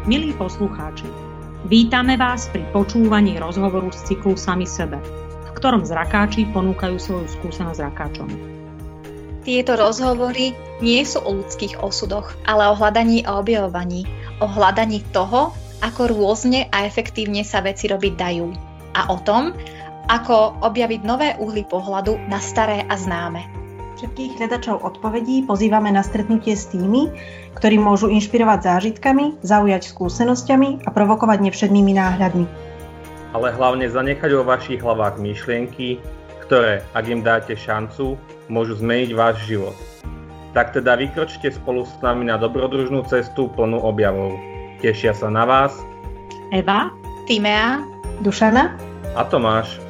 Milí poslucháči, vítame vás pri počúvaní rozhovoru z cyklu Sami sebe, v ktorom zrakáči ponúkajú svoju skúsenosť zrakáčom. Tieto rozhovory nie sú o ľudských osudoch, ale o hľadaní a objavovaní. O hľadaní toho, ako rôzne a efektívne sa veci robiť dajú. A o tom, ako objaviť nové uhly pohľadu na staré a známe. Všetkých hľadačov odpovedí pozývame na stretnutie s tými, ktorí môžu inšpirovať zážitkami, zaujať skúsenosťami a provokovať nevšednými náhľadmi. Ale hlavne zanechať vo vašich hlavách myšlienky, ktoré, ak im dáte šancu, môžu zmeniť váš život. Tak teda vykročte spolu s nami na dobrodružnú cestu plnú objavov. Tešia sa na vás Eva, Timea, Dušana a Tomáš.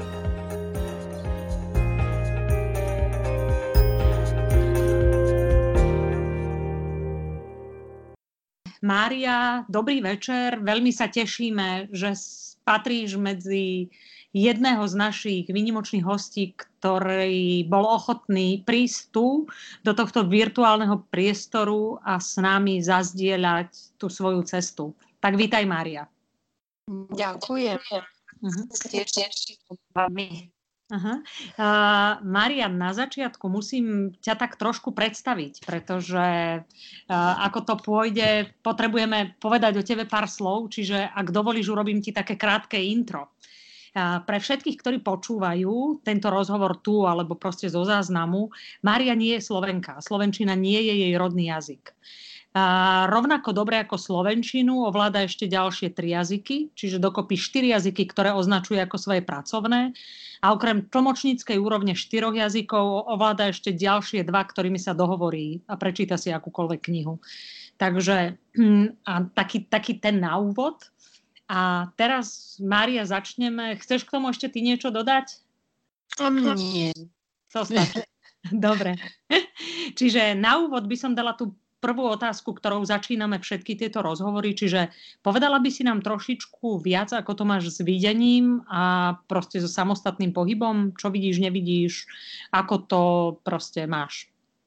Mária, dobrý večer. Veľmi sa tešíme, že patríš medzi jedného z našich výnimočných hostí, ktorý bol ochotný prísť tu do tohto virtuálneho priestoru a s nami zazdieľať tú svoju cestu. Tak vítaj, Mária. Ďakujem. Teším vami. Mária, na začiatku musím ťa tak trošku predstaviť, pretože ako to pôjde, potrebujeme povedať o tebe pár slov, čiže ak dovolíš, urobím ti také krátke intro. Pre všetkých, ktorí počúvajú tento rozhovor tu alebo proste zo záznamu, Mária nie je Slovenka. Slovenčina nie je jej rodný jazyk. Rovnako dobre ako slovenčinu ovláda ešte ďalšie 3 jazyky, čiže dokopy 4 jazyky, ktoré označuje ako svoje pracovné. A okrem tlmočníckej úrovne 4 jazykov ovláda ešte ďalšie 2, ktorými sa dohovorí a prečíta si akúkoľvek knihu. Takže taký ten na úvod. A teraz, Mária, začneme. Chceš k tomu ešte ty niečo dodať? Nie. To stačí. Dobre. Čiže na úvod by som dala tú prvú otázku, ktorou začíname všetky tieto rozhovory. Čiže povedala by si nám trošičku viac, ako to máš s videním a proste so samostatným pohybom? Čo vidíš, nevidíš? Ako to proste máš?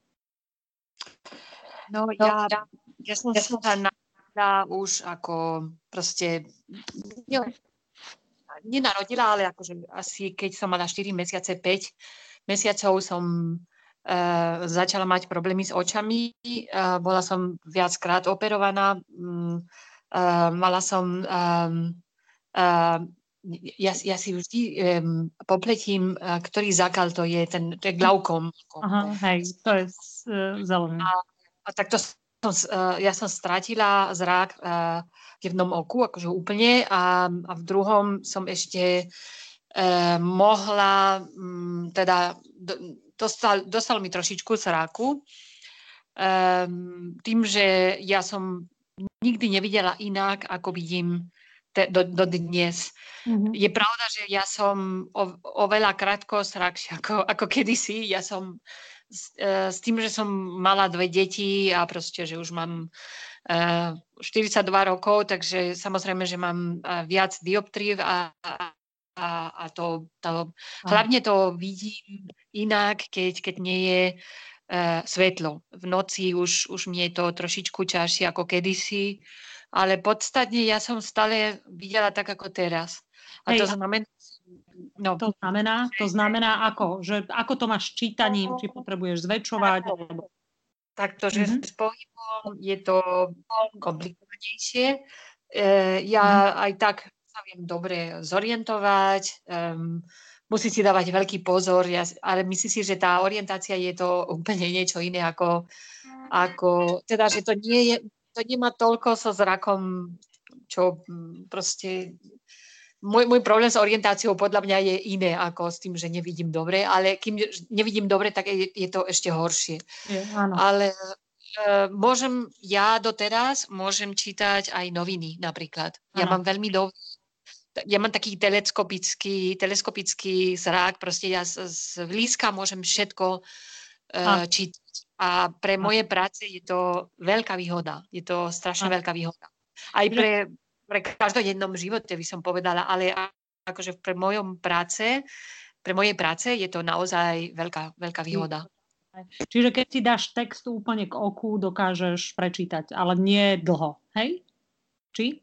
No ja som sa narodila už ako proste nenarodila, ale akože asi keď som mala 4 mesiace, 5 mesiacov som začala mať problémy s očami. Bola som viackrát operovaná. Mala som... Ja si vždy popletím, ktorý zákal to je, ten glaukom. Aha, hej, to je zelené. A takto ja som strátila zrak v jednom oku, akože úplne, a v druhom som ešte mohla teda... Dostal mi trošičku zraku. Tým, že ja som nikdy nevidela inak, ako vidím do dnes. Mm-hmm. Je pravda, že ja som oveľa krátkozrakšia ako kedysi. Ja som s tým, že som mala 2 deti a proste, že už mám 42 rokov, takže samozrejme, že mám viac dioptrív a to hlavne to vidím inak, keď nie je svetlo. V noci už mi je to trošičku ťažšie ako kedysi, ale podstatne ja som stále videla tak ako teraz. A to znamená... No. To znamená ako? Že ako to máš s čítaním? Či potrebuješ zväčšovať? Takto, že s pohybom je to komplikovanejšie. Ja aj tak sa viem dobre zorientovať, musí si dávať veľký pozor, ale myslím si, že tá orientácia je to úplne niečo iné ako teda, že to nemá toľko so zrakom, čo proste môj problém s orientáciou podľa mňa je iné ako s tým, že nevidím dobre, ale kým nevidím dobre, tak je to ešte horšie. Áno. Ale ja doteraz môžem čítať aj noviny napríklad. Ja mám veľmi ja mám taký teleskopický zrak, proste ja z blízka môžem všetko čítať. A pre moje práce je to veľká výhoda. Je to strašne veľká výhoda. Aj pre každodennom živote by som povedala, ale akože pre mojej práce je to naozaj veľká výhoda. Čiže keď si dáš text úplne k oku, dokážeš prečítať, ale nie dlho, hej? Či?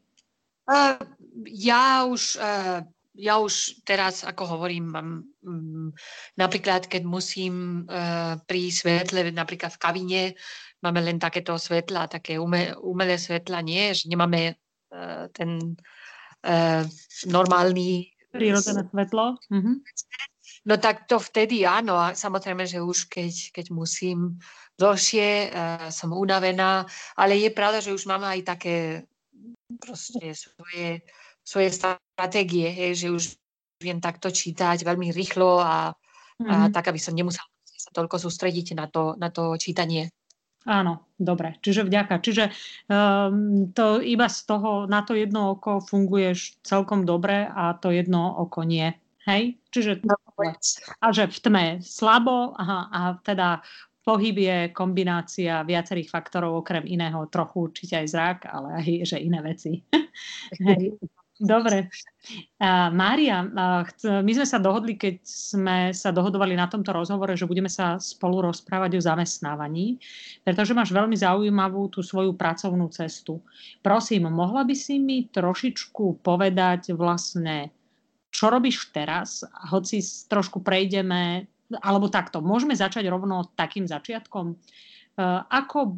Ja už teraz, ako hovorím, mám napríklad, keď musím pri svetle, napríklad v kabíne, máme len takéto svetla, také umelé svetla, nie, že nemáme ten normálny prírodzené svetlo. No tak to vtedy áno, a samozrejme, že už keď musím dlhšie, som unavená, ale je pravda, že už mám aj také proste svoje stratégie, hej, že už viem takto čítať veľmi rýchlo a tak, aby som nemusela sa toľko sústrediť na to čítanie. Áno, dobre. Čiže vďaka. Čiže to iba z toho, na to jedno oko funguješ celkom dobre a to jedno oko nie. Hej? Čiže a že v tme slabo a teda pohyb je kombinácia viacerých faktorov, okrem iného trochu určite aj zrak, ale aj že iné veci. Hej. Dobre. Mária, my sme sa dohodli, keď sme sa dohodovali na tomto rozhovore, že budeme sa spolu rozprávať o zamestnávaní, pretože máš veľmi zaujímavú tú svoju pracovnú cestu. Prosím, mohla by si mi trošičku povedať vlastne, čo robíš teraz? Hoci trošku prejdeme, alebo takto, môžeme začať rovno takým začiatkom. Ako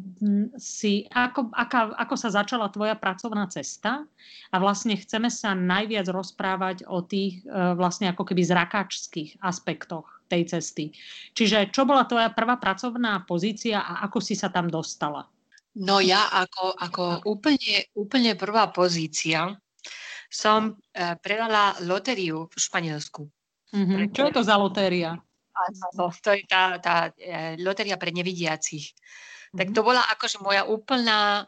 sa začala tvoja pracovná cesta a vlastne chceme sa najviac rozprávať o tých vlastne ako keby zrakáčských aspektoch tej cesty. Čiže čo bola tvoja prvá pracovná pozícia a ako si sa tam dostala? No ja ako úplne prvá pozícia som predala lotériu v Španielsku. Čo je to za lotéria? No, to je tá lotéria pre nevidiacich. Tak to bola akože moja úplná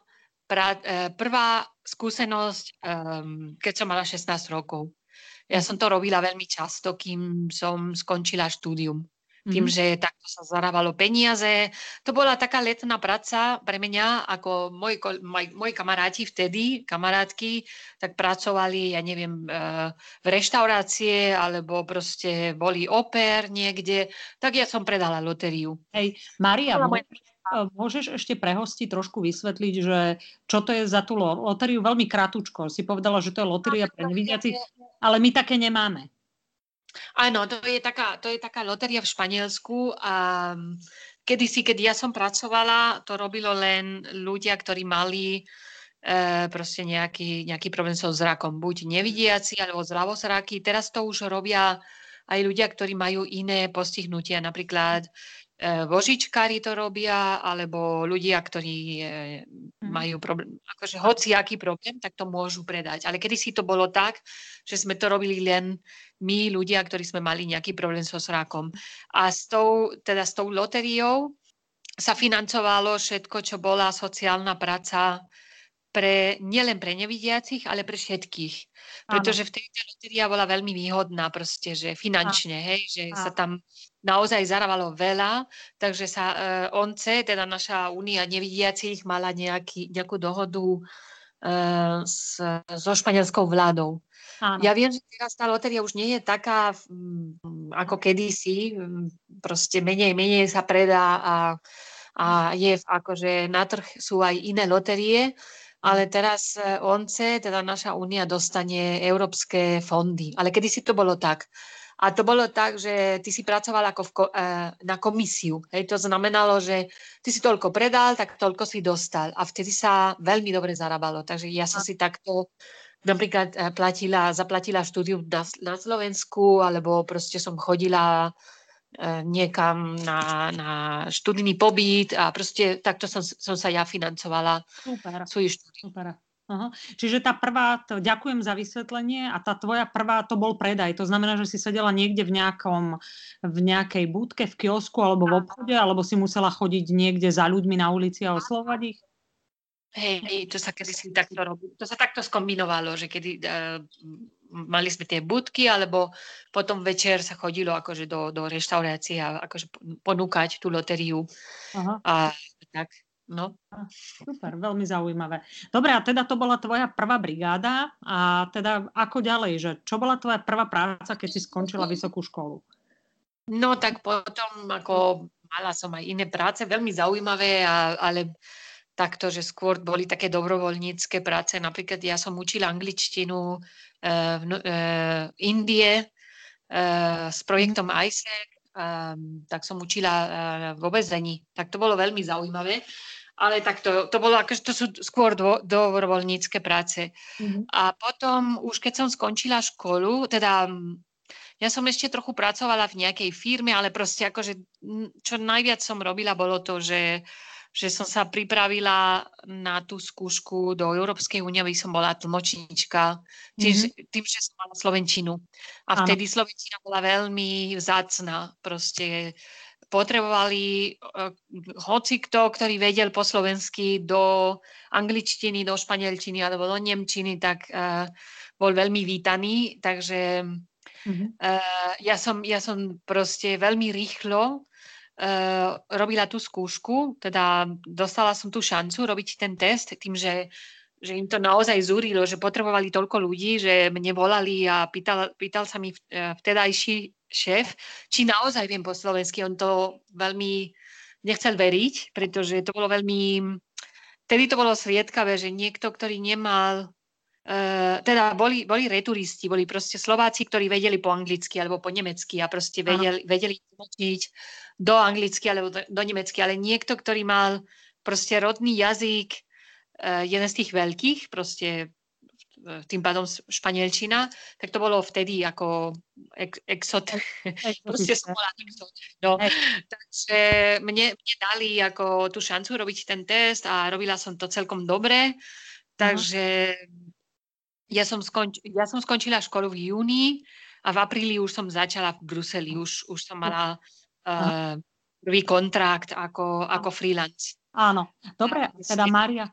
prvá skúsenosť, keď som mala 16 rokov. Ja som to robila veľmi často, kým som skončila štúdium. Tým, že takto sa zarábalo peniaze. To bola taká letná práca pre mňa, ako moji kamaráti vtedy, kamarátky, tak pracovali, ja neviem, v reštaurácie, alebo proste boli oper niekde. Tak ja som predala lotériu. Hej, Mária, môžeš ešte prehostiť, trošku vysvetliť, že čo to je za tú lotériu? Veľmi krátko. Si povedala, že to je lotéria pre nevidiacich, ale my také nemáme. Áno, to je taká lotéria v Španielsku a kedysi, keď ja som pracovala, to robilo len ľudia, ktorí mali proste nejaký problém so zrakom. Buď nevidiaci, alebo zľavozraky. Teraz to už robia aj ľudia, ktorí majú iné postihnutia, napríklad vožičkári to robia, alebo ľudia, ktorí majú problém, akože hociaký problém, tak to môžu predať. Ale kedysi to bolo tak, že sme to robili len my, ľudia, ktorí sme mali nejaký problém so zrakom. A s tou lotériou sa financovalo všetko, čo bola sociálna práca nielen pre nevidiacich, ale pre všetkých. Pretože vtedy tá lotéria bola veľmi výhodná, proste, že finančne, hej, že sa tam naozaj zarábalo veľa, takže sa ONCE, teda naša únia nevidiacich, mala nejakú dohodu so španielskou vládou. Áno. Ja viem, že teraz tá lotéria už nie je taká ako kedysi, proste menej sa predá a je akože na trh sú aj iné lotérie, ale teraz ONCE, teda naša únia, dostane európske fondy. Ale kedysi to bolo tak. A to bolo tak, že ty si pracoval ako na komisiu. Hej, to znamenalo, že ty si toľko predal, tak toľko si dostal. A vtedy sa veľmi dobre zarábalo. Takže ja som si takto napríklad zaplatila štúdium na Slovensku, alebo proste som chodila niekam na študijný pobyt a proste takto som sa ja financovala svoj štúdium. Super. Aha. Čiže tá prvá, ďakujem za vysvetlenie, a tá tvoja prvá, to bol predaj. To znamená, že si sedela niekde v nejakej búdke, v kiosku alebo v obchode, alebo si musela chodiť niekde za ľuďmi na ulici a oslovať ich? Hej, to sa kedysi takto robí. To sa takto skombinovalo, že kedy mali sme tie budky, alebo potom večer sa chodilo akože do reštaurácie a akože ponúkať tú lotériu. Aha. A tak, no. Super, veľmi zaujímavé. Dobre, a teda to bola tvoja prvá brigáda a teda ako ďalej, že čo bola tvoja prvá práca, keď si skončila vysokú školu? No tak potom ako mala som aj iné práce, veľmi zaujímavé, ale takto, že skôr boli také dobrovoľnícke práce. Napríklad ja som učila angličtinu Indie s projektom ISEC, tak som učila vo väzení. Tak to bolo veľmi zaujímavé. Ale tak to bolo, akože to sú skôr dobrovoľnícke práce. A potom, už keď som skončila školu, teda ja som ešte trochu pracovala v nejakej firme, ale proste akože, čo najviac som robila, bolo to, že som sa pripravila na tú skúšku do Európskej únie, aby som bola tlmočníčka, tým, že som mala slovenčinu. A vtedy slovenčina bola veľmi vzácna. Proste potrebovali hocikto, ktorý vedel po slovensky do angličtiny, do španielčiny alebo do nemčiny, tak bol veľmi vítaný. Takže ja som proste veľmi rýchlo robila tú skúšku, teda dostala som tú šancu robiť ten test tým, že im to naozaj zúrilo, že potrebovali toľko ľudí, že mne volali a pýtal sa mi vtedajší šéf, či naozaj viem po slovensky. On to veľmi nechcel veriť, pretože to bolo veľmi... Vtedy to bolo sviedkavé, že niekto, ktorý nemal... teda boli returisti, boli proste Slováci, ktorí vedeli po anglicky alebo po nemecky a proste vedeli tlmočiť do anglicky alebo do nemecky, ale niekto, ktorý mal proste rodný jazyk, jeden z tých veľkých, proste tým pádom španielčina, tak to bolo vtedy ako exot. Proste som bola exot. No. Takže mne dali ako tú šancu robiť ten test a robila som to celkom dobre. Takže ja som skončila školu v júni a v apríli už som začala v Bruseli. Už som mala prvý kontrakt ako freelance. Áno, dobre, teda Mária.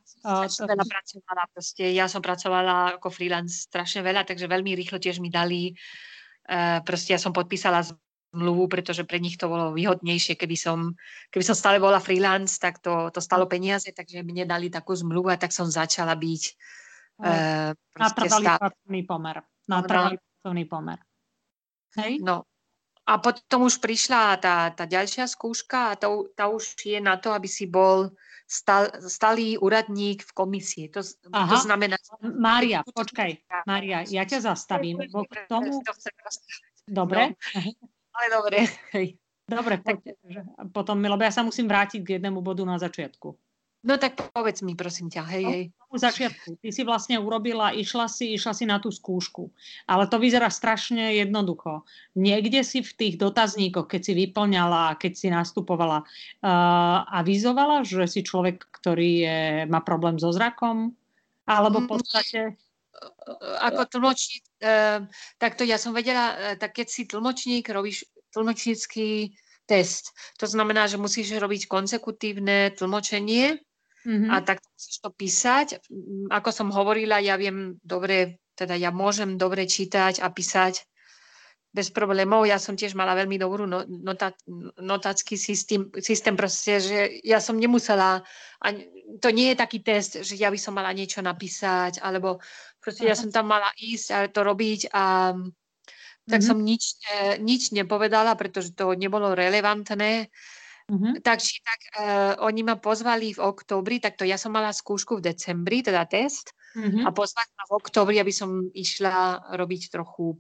Ja som pracovala ako freelance strašne veľa, takže veľmi rýchlo tiež mi dali, proste ja som podpísala zmluvu, pretože pre nich to bolo výhodnejšie, keby som stále bola freelance, tak to stalo peniaze, takže mne dali takú zmluvu a tak som začala byť natrvalý pracovný pomer. Hej? No. A potom už prišla tá ďalšia skúška a tá už je na to, aby si bol stálý úradník v komisii. To znamená... Mária, počkaj. Mária, ja ťa zastavím. K tomu... Dobre. No, ale dobre. Dobre, potom, lebo ja sa musím vrátiť k jednému bodu na začiatku. No tak povedz mi, prosím ťa, hej. V začiatku. Ty si vlastne urobila, išla si na tú skúšku. Ale to vyzerá strašne jednoducho. Niekde si v tých dotazníkoch, keď si vyplňala, keď si nastupovala, avizovala, že si človek, ktorý má problém so zrakom? Alebo v podstate... Ako tlmočník, takto ja som vedela, tak keď si tlmočník, robíš tlmočnícky test. To znamená, že musíš robiť konsekutívne tlmočenie, a tak musíš to písať. Ako som hovorila, ja viem dobre, teda ja môžem dobre čítať a písať bez problémov. Ja som tiež mala veľmi dobrú notácky systém proste, že ja som nemusela, to nie je taký test, že ja by som mala niečo napísať, alebo proste ja som tam mala ísť a to robiť a tak som nič nepovedala, pretože to nebolo relevantné. Tak oni ma pozvali v októbri, takto ja som mala skúšku v decembri, teda test, a pozvali ma v októbri, aby som išla robiť trochu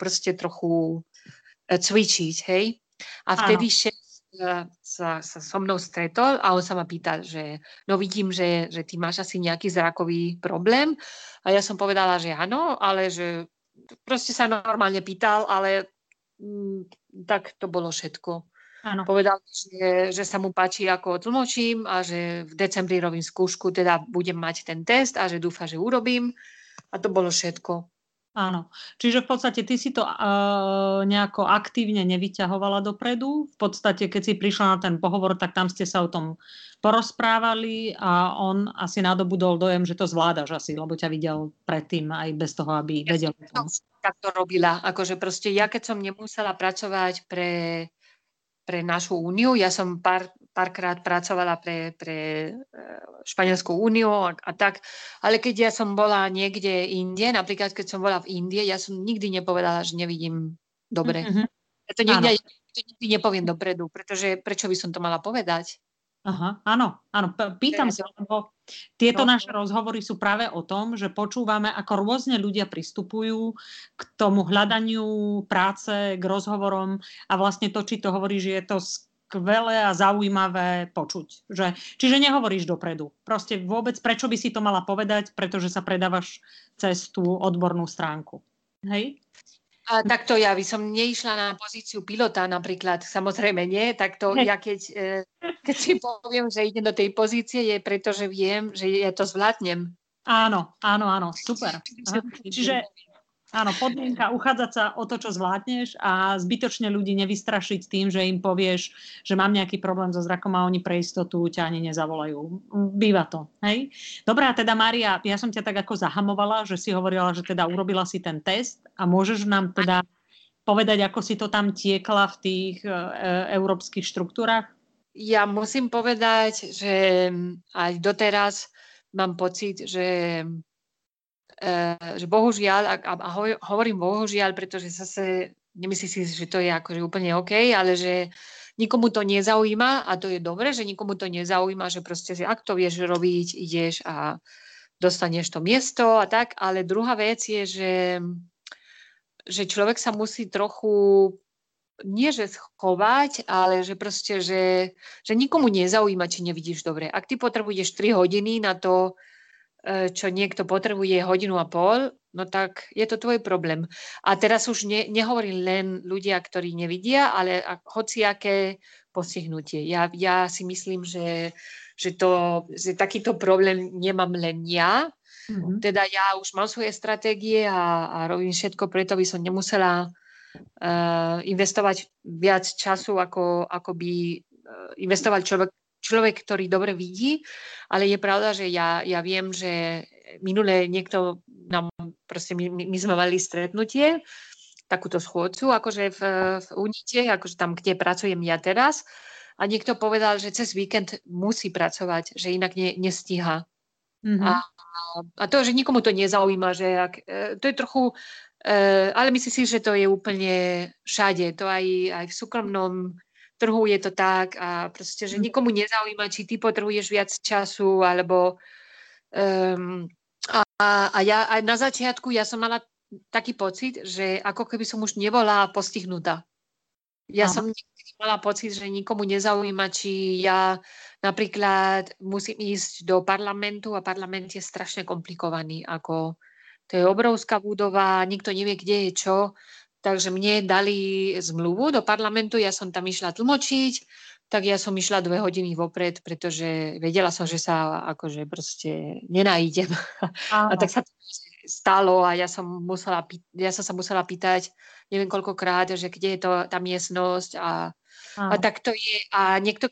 cvičiť, hej. A vtedy šéf sa so mnou stretol a on sa ma pýtal, že no vidím, že ty máš asi nejaký zrakový problém. A ja som povedala, že áno, ale že proste sa normálne pýtal, ale tak to bolo všetko. Áno. Povedal, že sa mu páči, ako tlmočím a že v decembri robím skúšku, teda budem mať ten test a že dúfa, že urobím. A to bolo všetko. Áno. Čiže v podstate ty si to nejako aktívne nevyťahovala dopredu. V podstate, keď si prišla na ten pohovor, tak tam ste sa o tom porozprávali a on asi nadobudol dojem, že to zvládaš asi, lebo ťa videl predtým aj bez toho, aby vedel. Tak to robila. Akože proste ja, keď som nemusela pracovať pre našu úniu. Ja som párkrát pracovala pre Španielskú úniu a tak, ale keď ja som bola niekde inde, napríklad keď som bola v Indii, ja som nikdy nepovedala, že nevidím dobre. To nikdy nepoviem dopredu, pretože prečo by som to mala povedať? Aha, áno. Pýtam sa, lebo tieto naše rozhovory sú práve o tom, že počúvame, ako rôzne ľudia pristupujú k tomu hľadaniu práce, k rozhovorom a vlastne to, či to hovorí, že je to skvelé a zaujímavé počuť. Čiže nehovoríš dopredu. Proste vôbec, prečo by si to mala povedať, pretože sa predávaš cez tú odbornú stránku. Hej? A takto ja by som neišla na pozíciu pilota napríklad, samozrejme nie, takto ja keď si poviem, že idem do tej pozície, je preto, že viem, že ja to zvládnem. Áno, super. Čiže áno, podmienka uchádzať sa o to, čo zvládneš a zbytočne ľudí nevystrašiť tým, že im povieš, že mám nejaký problém so zrakom a oni pre istotu ťa ani nezavolajú. Býva to, hej? Dobrá, teda Mária, ja som ťa tak ako zahamovala, že si hovorila, že teda urobila si ten test a môžeš nám teda povedať, ako si to tam tiekla v tých európskych štruktúrach? Ja musím povedať, že aj doteraz mám pocit, že bohužiaľ, a hovorím bohužiaľ, pretože zase nemyslím si, že to je akože úplne OK, ale že nikomu to nezaujíma a to je dobre, že nikomu to nezaujíma, že proste, že ak to vieš robiť, ideš a dostaneš to miesto a tak, ale druhá vec je, že človek sa musí trochu nie že schovať, ale že proste, že nikomu nezaujíma, či nevidíš dobre. Ak ty potrebuješ 3 hodiny na to, čo niekto potrebuje 1,5 hodiny, no tak je to tvoj problém. A teraz už nehovorím len ľudia, ktorí nevidia, ale hociaké postihnutie. Ja si myslím, že takýto problém nemám len ja. Mm-hmm. Teda ja už mám svoje stratégie a robím všetko, preto by som nemusela investovať viac času, ako by investoval človek, ktorý dobre vidí, ale je pravda, že ja viem, že minule niekto nám, proste my sme mali stretnutie, takúto schôdcu, akože v Unite, akože tam, kde pracujem ja teraz, a niekto povedal, že cez víkend musí pracovať, že inak nestíha. Mm-hmm. A to, že nikomu to nezaujíma, že to je trochu, ale myslím si, že to je úplne všade, to aj v súkromnom trhu je to tak a proste, že nikomu nezaujíma, či ty potrebuješ viac času, alebo a ja aj na začiatku ja som mala taký pocit, že ako keby som už nebola postihnutá. Ja som mala pocit, že nikomu nezaujíma, či ja napríklad musím ísť do parlamentu a parlament je strašne komplikovaný, ako to je obrovská budova, nikto nevie, kde je čo. Takže mne dali zmluvu do parlamentu, ja som tam išla tlmočiť, tak ja som išla 2 hodiny vopred, pretože vedela som, že sa akože proste nenájdem. A tak sa to stalo a ja som sa musela pýtať neviem koľkokrát, že kde je to tá miestnosť a tak to je. A niekto,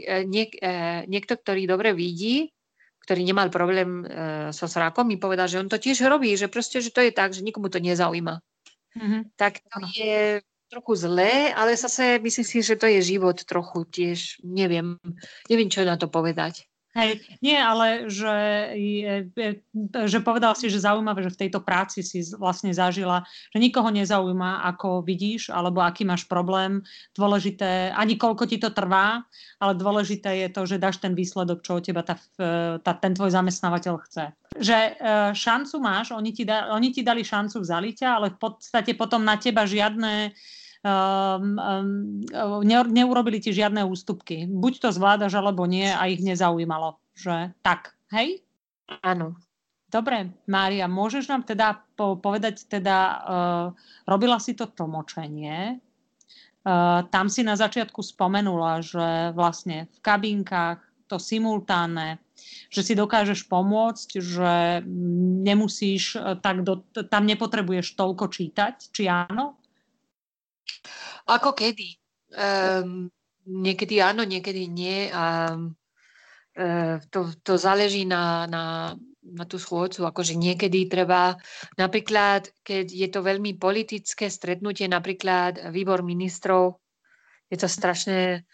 ktorý dobre vidí, ktorý nemal problém so zrakom, mi povedal, že on to tiež robí, že proste, že to je tak, že nikomu to nezaujíma. Mm-hmm. Tak to je trochu zlé, ale zase myslím si, že to je život trochu tiež. Neviem, čo na to povedať. Hej, nie, ale že povedal si, že zaujímavé, že v tejto práci si vlastne zažila, že nikoho nezaujíma, ako vidíš, alebo aký máš problém. Dôležité, ani koľko ti to trvá, ale dôležité je to, že dáš ten výsledok, čo od teba ten tvoj zamestnávateľ chce. Že šancu máš, oni ti dali šancu, vzali ťa, ale v podstate potom na teba žiadne neurobili ti žiadne ústupky. Buď to zvládaš, alebo nie a ich nezaujímalo. Že tak, hej? Áno. Dobre, Mária, môžeš nám teda povedať, robila si to tlmočenie. Tam si na začiatku spomenula, že vlastne v kabinkách to simultánne, že si dokážeš pomôcť, že nemusíš tam nepotrebuješ toľko čítať, či áno? Ako kedy. Niekedy áno, niekedy nie. To záleží na tú schôdcu. Akože niekedy treba, napríklad, keď je to veľmi politické stretnutie, napríklad výbor ministrov, je to strašné,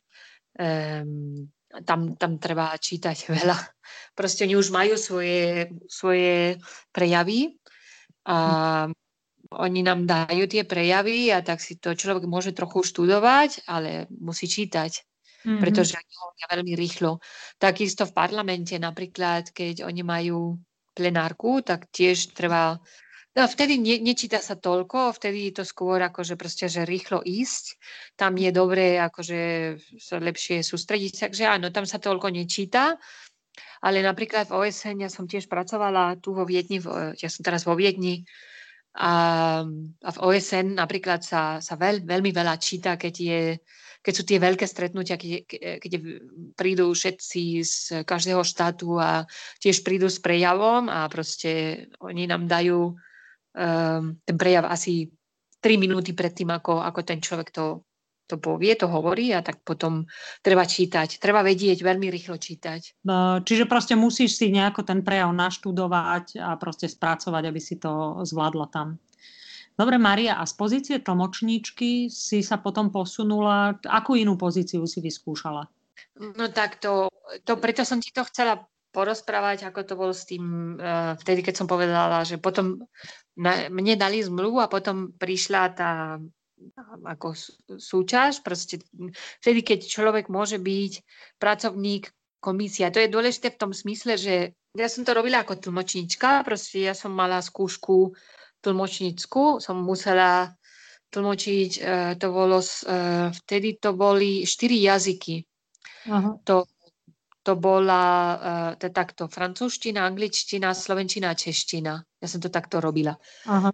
tam treba čítať veľa. Proste oni už majú svoje prejavy a oni nám dajú tie prejavy a tak si to človek môže trochu študovať, ale musí čítať. pretože oni hovoria veľmi rýchlo. Takisto v parlamente napríklad, keď oni majú plenárku, tak tiež treba. No, vtedy nečíta sa toľko, vtedy je to skôr akože proste, že rýchlo ísť. Tam je dobré akože sa lepšie sústrediť, takže áno, tam sa toľko nečíta. Ale napríklad v OSN, ja som tiež pracovala tu vo Viedni, ja som teraz vo Viedni, a v OSN napríklad sa veľmi veľa číta, keď sú tie veľké stretnutia, keď prídu všetci z každého štátu a tiež prídu s prejavom a proste oni nám dajú ten prejav asi 3 minúty pred tým, ako ten človek to povie, to hovorí a tak potom treba čítať. Treba vedieť, veľmi rýchlo čítať. Čiže proste musíš si nejako ten prejav naštudovať a proste spracovať, aby si to zvládla tam. Dobre, Mária, a z pozície tlmočníčky si sa potom posunula, akú inú pozíciu si vyskúšala? No tak to preto som ti to chcela porozprávať, ako to bolo s tým, vtedy, keď som povedala, že potom mne dali zmluvu a potom prišla tá ako súťaž, proste vtedy, keď človek môže byť pracovník komisie. To je dôležité v tom smysle, že ja som to robila ako tlmočníčka, proste ja som mala skúšku tlmočnícku, som musela tlmočiť, vtedy to boli 4 jazyky. Aha. To bola takto francúzština, angličtina, slovenčina a čeština. Ja som to takto robila. Aha.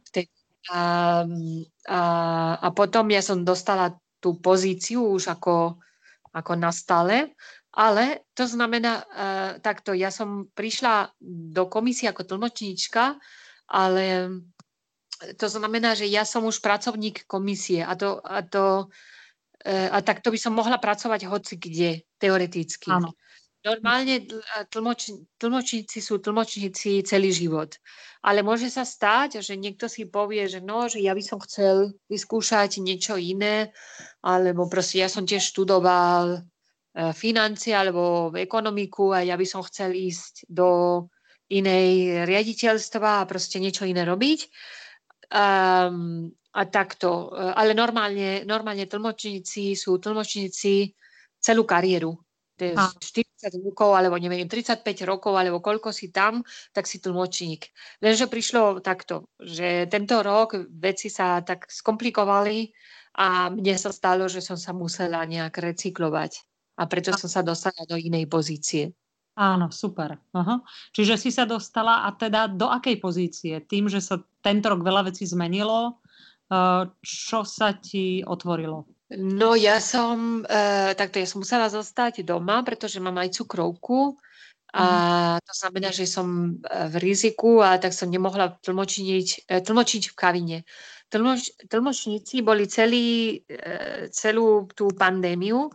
A potom ja som dostala tú pozíciu už ako na stále, ale to znamená takto, ja som prišla do komisie ako tlmočníčka, ale to znamená, že ja som už pracovník komisie a takto by som mohla pracovať hoci kde, teoreticky. Áno. Normálne tlmočníci sú tlmočníci celý život. Ale môže sa stať, že niekto si povie, že že ja by som chcel vyskúšať niečo iné, alebo proste ja som tiež študoval financie alebo ekonomiku a ja by som chcel ísť do inej riaditeľstva a proste niečo iné robiť. A takto. Ale normálne tlmočníci sú tlmočníci celú kariéru. 40 rokov, alebo neviem, 35 rokov, alebo koľko si tam, tak si tlmočník. Lenže prišlo takto, že tento rok veci sa tak skomplikovali a mne sa stalo, že som sa musela nejak recyklovať. A preto som sa dostala do inej pozície. Áno, super. Aha. Čiže si sa dostala a teda do akej pozície? Tým, že sa tento rok veľa vecí zmenilo, čo sa ti otvorilo? No ja som musela zostať doma, pretože mám aj cukrovku a to znamená, že som v riziku a tak som nemohla tlmočiť v kabine. Tlmočníci boli celú tú pandémiu.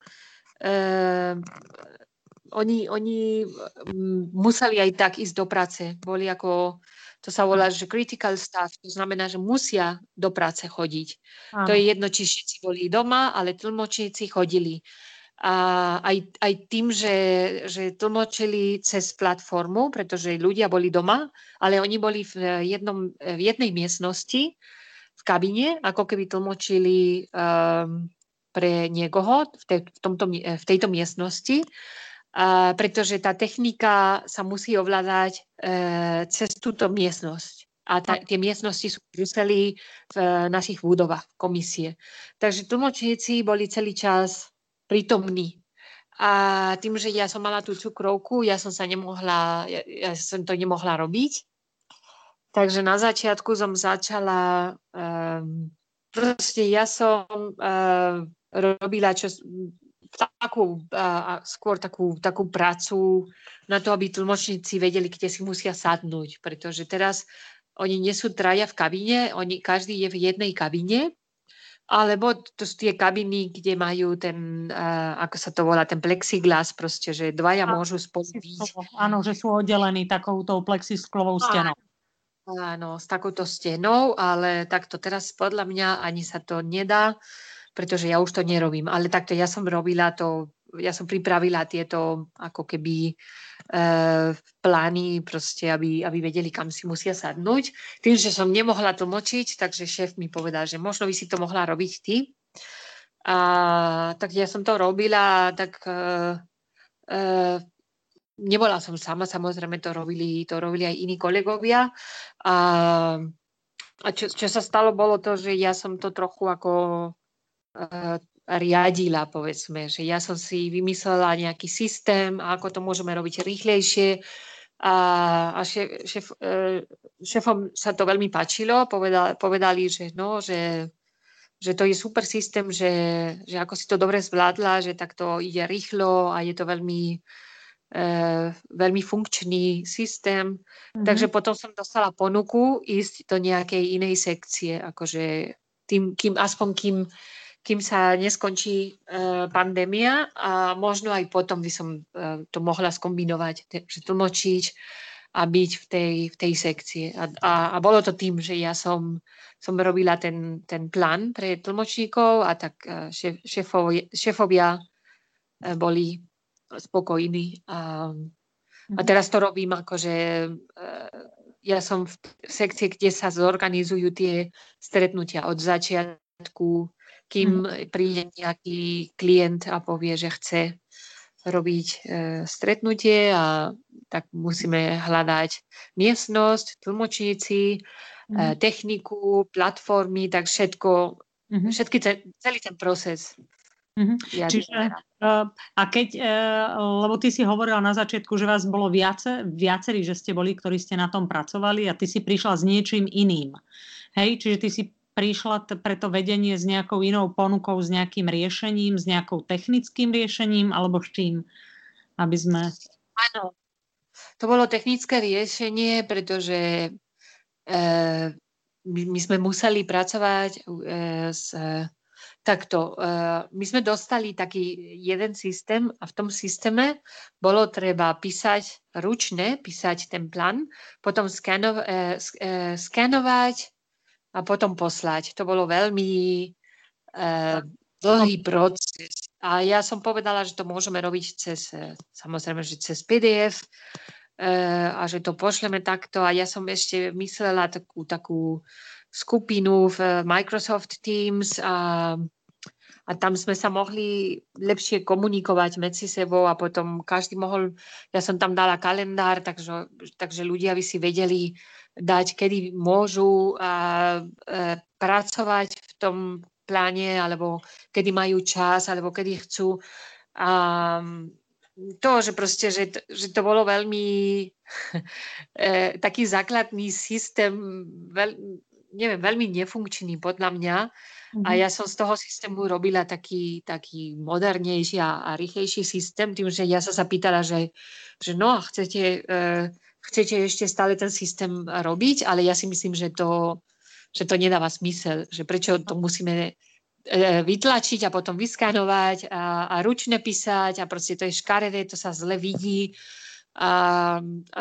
Oni museli aj tak ísť do práce. Boli ako, to sa volá, že critical staff, to znamená, že musia do práce chodiť. Áno. To je jedno, či všetci boli doma, ale tlmočníci chodili. A aj tým, že tlmočili cez platformu, pretože ľudia boli doma, ale oni boli v jednej miestnosti, v kabine, ako keby tlmočili pre niekoho v tejto miestnosti. Pretože tá technika sa musí ovládať cez túto miestnosť. A tie miestnosti sú v Bruseli v našich budovách komisie. Takže tlmočníci boli celý čas prítomní. A tým, že ja som mala tú cukrovku, ja som to nemohla robiť. Takže na začiatku som začala proste ja som robila skôr takú prácu na to, aby tlmočníci vedeli, kde si musia sadnúť, pretože teraz oni nie sú traja v kabíne, každý je v jednej kabíne, alebo to sú tie kabiny, kde majú ten, ako sa to volá, ten plexiglas, proste, že dvaja môžu spolu byť. Áno, že sú oddelení takouto plexisklovou stenou. Áno, s takouto stenou, ale takto teraz podľa mňa ani sa to nedá, pretože ja už to nerobím. Ale takto ja som pripravila tieto ako keby plány proste, aby vedeli, kam si musia sadnúť. Tým, že som nemohla tlmočiť, takže šéf mi povedal, že možno by si to mohla robiť ty. A tak ja som to robila, tak nebola som sama, samozrejme to robili aj iní kolegovia. A čo sa stalo, bolo to, že ja som to trochu ako riadila, povedzme, že ja som si vymyslela nejaký systém, ako to môžeme robiť rýchlejšie. A šéfom sa to veľmi páčilo, povedali, že to je super systém, že ako si to dobre zvládla, že takto ide rýchlo a je to veľmi funkčný systém. Takže potom som dostala ponuku ísť do nejakej inej sekcie, akože kým sa neskončí pandémia a možno aj potom by som to mohla skombinovať, že tlmočiť a byť v tej sekcie. A bolo to tým, že ja som robila ten plán pre tlmočníkov a tak šéfovia boli spokojní. A teraz to robím akože ja som v sekcii, kde sa zorganizujú tie stretnutia od začiatku, kým príde nejaký klient a povie, že chce robiť stretnutie a tak musíme hľadať miestnosť, tlmočníci, techniku, platformy, tak všetko, celý ten proces. Čiže, a keď, lebo ty si hovorila na začiatku, že vás bolo viacerí, že ste boli, ktorí ste na tom pracovali a ty si prišla s niečím iným. Hej, čiže ty si prišla pre to vedenie s nejakou inou ponukou, s nejakým riešením, s nejakou technickým riešením, alebo s čím? Aby sme... Áno, to bolo technické riešenie, pretože my sme museli pracovať takto. My sme dostali taký jeden systém a v tom systéme bolo treba písať ten plán, potom skenovať a potom poslať. To bolo veľmi dlhý proces. A ja som povedala, že to môžeme robiť samozrejme, že cez PDF a že to pošleme takto. A ja som ešte myslela takú skupinu v Microsoft Teams a tam sme sa mohli lepšie komunikovať medzi sebou a potom každý mohol, ja som tam dala kalendár, takže ľudia by si vedeli dať, kedy môžu pracovať v tom pláne, alebo kedy majú čas, alebo kedy chcú. A to, že proste, že to bolo veľmi taký základný systém, veľmi nefunkčný podľa mňa. A ja som z toho systému robila taký modernejší a rýchlejší systém, tým, že ja sa zapýtala, že no, chcete ešte stále ten systém robiť, ale ja si myslím, že to nedáva smysel, že prečo to musíme vytlačiť a potom vyskanovať a ručne písať a proste to je škaredé, to sa zle vidí. A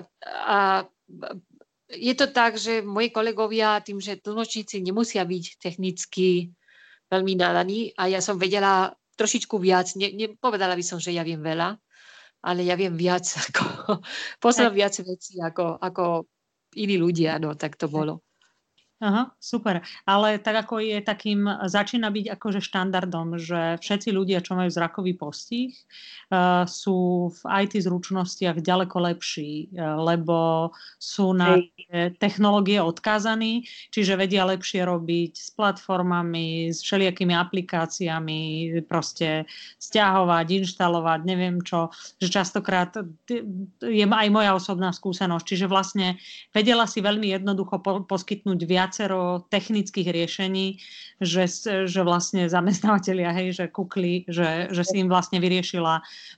je to tak, že moji kolegovia tým, že tlmočníci nemusia byť technicky veľmi nadaní a ja som vedela trošičku viac, nepovedala by som, že ja viem veľa, ale ja viem viac, poznám viac vecí ako iní ľudia, no tak to bolo. Aha, super. Ale tak ako je začína byť akože štandardom, že všetci ľudia, čo majú zrakový postih, sú v IT zručnostiach ďaleko lepší, lebo sú na technológie odkázaní, čiže vedia lepšie robiť s platformami, s všelijakými aplikáciami, proste stiahovať, inštalovať, neviem čo, že častokrát je aj moja osobná skúsenosť, čiže vlastne vedela si veľmi jednoducho poskytnúť viacero technických riešení, že vlastne zamestnávateľia, že kukli, že si im vlastne vyriešila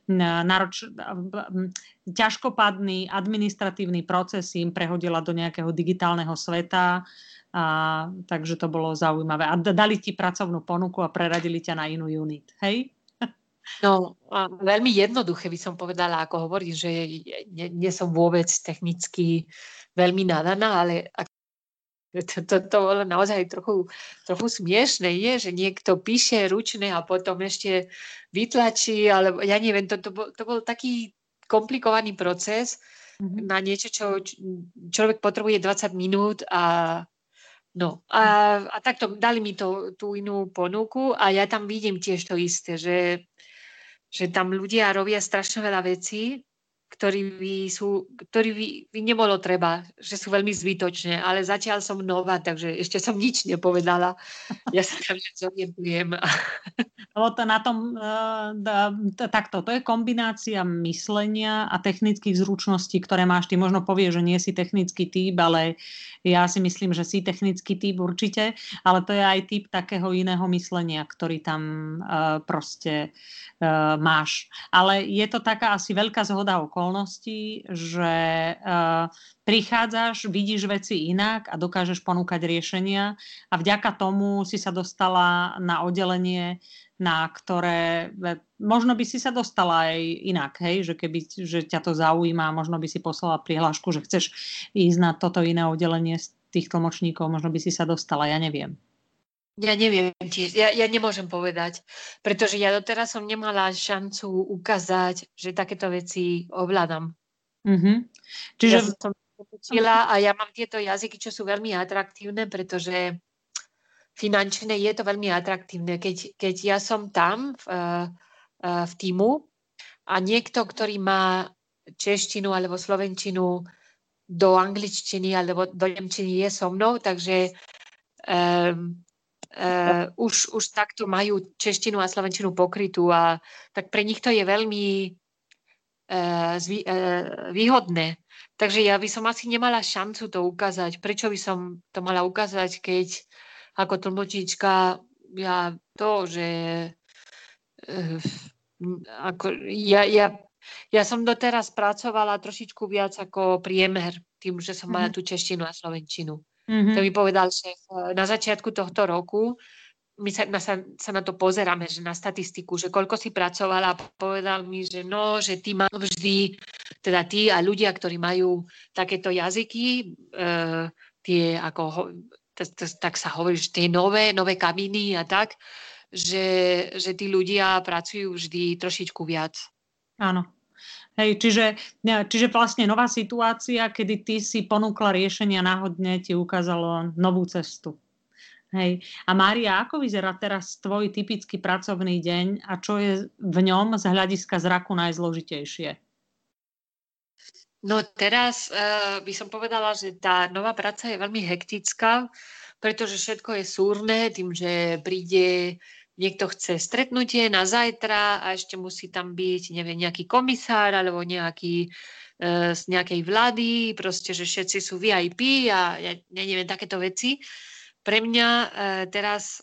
ťažkopadný administratívny proces, im prehodila do nejakého digitálneho sveta, takže to bolo zaujímavé. A dali ti pracovnú ponuku a preradili ťa na inú unit, hej? No, veľmi jednoduché by som povedala, ako hovorím, že nie som vôbec technicky veľmi nadaná, ale to bolo naozaj trochu smiešné, nie? Že niekto píše ručne a potom ešte vytlačí, alebo ja neviem, to bol taký komplikovaný proces na niečo, čo človek potrebuje 20 minút a No a takto dali mi tú inú ponuku a ja tam vidím tiež to isté, že tam ľudia robia strašne veľa vecí, ktorí by nebolo treba, že sú veľmi zbytočné, ale zatiaľ som nová, takže ešte som nič nepovedala. Ja sa tam zorientujem. Lebo to na tom, takto, to je kombinácia myslenia a technických zručností, ktoré máš. Ty možno povieš, že nie si technický typ, ale ja si myslím, že si technický typ určite, ale to je aj typ takého iného myslenia, ktorý tam proste máš. Ale je to taká asi veľká zhoda okolností, že prichádzaš, vidíš veci inak a dokážeš ponúkať riešenia a vďaka tomu si sa dostala na oddelenie, na ktoré možno by si sa dostala aj inak, hej? Že ťa to zaujíma, možno by si poslala prihlášku, že chceš ísť na toto iné oddelenie z tých tlmočníkov, možno by si sa dostala, ja neviem. Ja neviem tiež, ja nemôžem povedať, pretože ja doteraz som nemala šancu ukázať, že takéto veci ovládam. Mm-hmm. Čiže... Ja som učila a ja mám tieto jazyky, čo sú veľmi atraktívne, pretože finančne je to veľmi atraktívne. Keď ja som tam v tímu a niekto, ktorý má češtinu alebo slovenčinu do angličtiny alebo do nemčiny je so mnou, takže už takto majú češtinu a slovenčinu pokrytú a tak pre nich to je veľmi výhodné. Takže ja by som asi nemala šancu to ukázať. Prečo by som to mala ukázať, keď ako tlmočníčka ja som doteraz pracovala trošičku viac ako priemer, tým, že som mala tú češtinu a slovenčinu. To mi povedal šéf na začiatku tohto roku. My sa na to pozeráme, že na statistiku, že koľko si pracovala a povedal mi, že že ty máš vždy, teda ty a ľudia, ktorí majú takéto jazyky, tak sa hovorí, že tie nové kabíny a tak, že tí ľudia pracujú vždy trošičku viac. Áno. Hej, čiže vlastne nová situácia, kedy ty si ponúkla riešenia, náhodne ti ukázalo novú cestu. Hej. A Mária, ako vyzerá teraz tvoj typický pracovný deň a čo je v ňom z hľadiska zraku najzložitejšie? No teraz by som povedala, že tá nová práca je veľmi hektická, pretože všetko je súrne tým, že príde niekto chce stretnutie na zajtra a ešte musí tam byť, neviem, nejaký komisár alebo nejaký z nejakej vlády, proste, že všetci sú VIP a ja neviem, takéto veci. Pre mňa teraz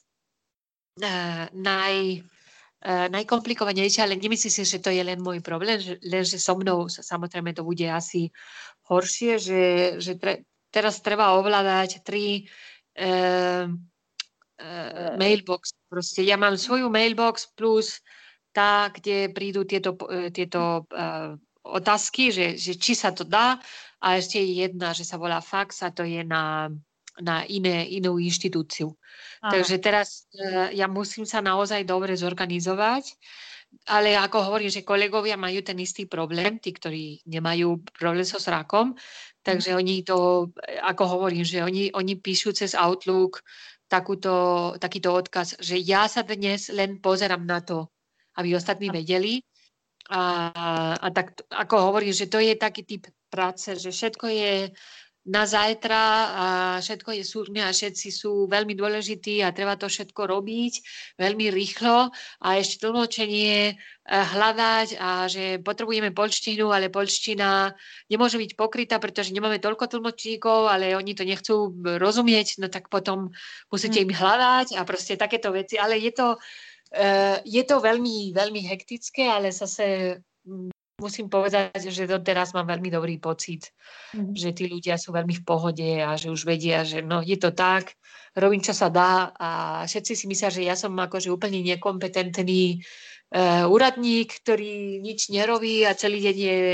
najkomplikovanejšie, ale nemyslím si, že to je len môj problém, lenže so mnou samozrejme to bude asi horšie, že teraz treba ovládať 3 mailbox. Proste ja mám svoju mailbox plus tá, kde prídu tieto otázky, že či sa to dá a ešte jedna, že sa volá fax a to je na inú inštitúciu. Aha. Takže teraz ja musím sa naozaj dobre zorganizovať, ale ako hovorím, že kolegovia majú ten istý problém, tí, ktorí nemajú problém so zrakom, takže oni to, ako hovorím, že oni píšu cez Outlook takýto odkaz, že ja sa dnes len pozerám na to, aby ostatní vedeli. A tak, ako hovorím, že to je taký typ práce, že všetko je na zajtra a všetko je súrne a všetci sú veľmi dôležití a treba to všetko robiť veľmi rýchlo a ešte tlmočenie hľadať a že potrebujeme poľštinu, ale poľština nemôže byť pokrytá, pretože nemáme toľko tlmočníkov, ale oni to nechcú rozumieť, no tak potom musíte im hľadať a proste takéto veci, ale je to veľmi, veľmi hektické, ale zase musím povedať, že doteraz mám veľmi dobrý pocit, že tí ľudia sú veľmi v pohode a že už vedia, že je to tak, robím, čo sa dá a všetci si myslia, že ja som akože úplne nekompetentný úradník, ktorý nič nerobí a celý deň je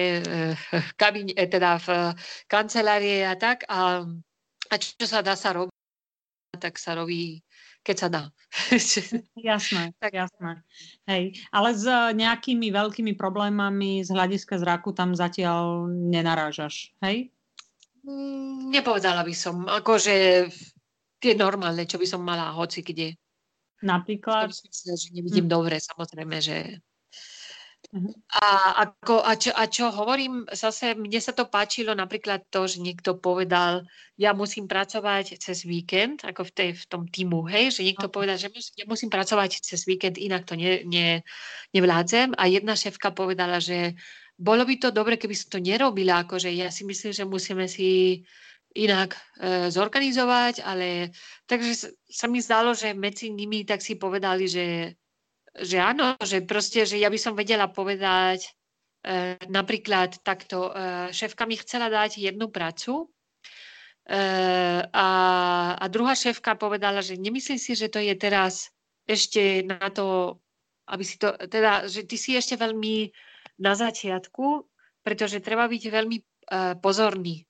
v kancelárii a tak a čo sa dá sa robí, tak sa robí, keď sa dá. Jasné. Hej. Ale s nejakými veľkými problémami z hľadiska zraku tam zatiaľ nenarážaš, hej? Nepovedala by som. Akože tie normálne, čo by som mala hoci kde. Napríklad? Že nevidím dobre, samozrejme, že... A čo hovorím, zase mne sa to páčilo napríklad to, že niekto povedal, ja musím pracovať cez víkend, ako v tom týmu, hej, že niekto povedal, že ja musím pracovať cez víkend, inak to nevládzem. A jedna šéfka povedala, že bolo by to dobre, keby som to nerobila, akože ja si myslím, že musíme si inak zorganizovať, ale takže sa mi zdalo, že medzi nimi tak si povedali, že áno, že proste, že ja by som vedela povedať napríklad takto, šéfka mi chcela dať jednu prácu a druhá šéfka povedala, že nemyslím si, že to je teraz ešte na to, aby si to, teda, že ty si ešte veľmi na začiatku, pretože treba byť veľmi pozorný.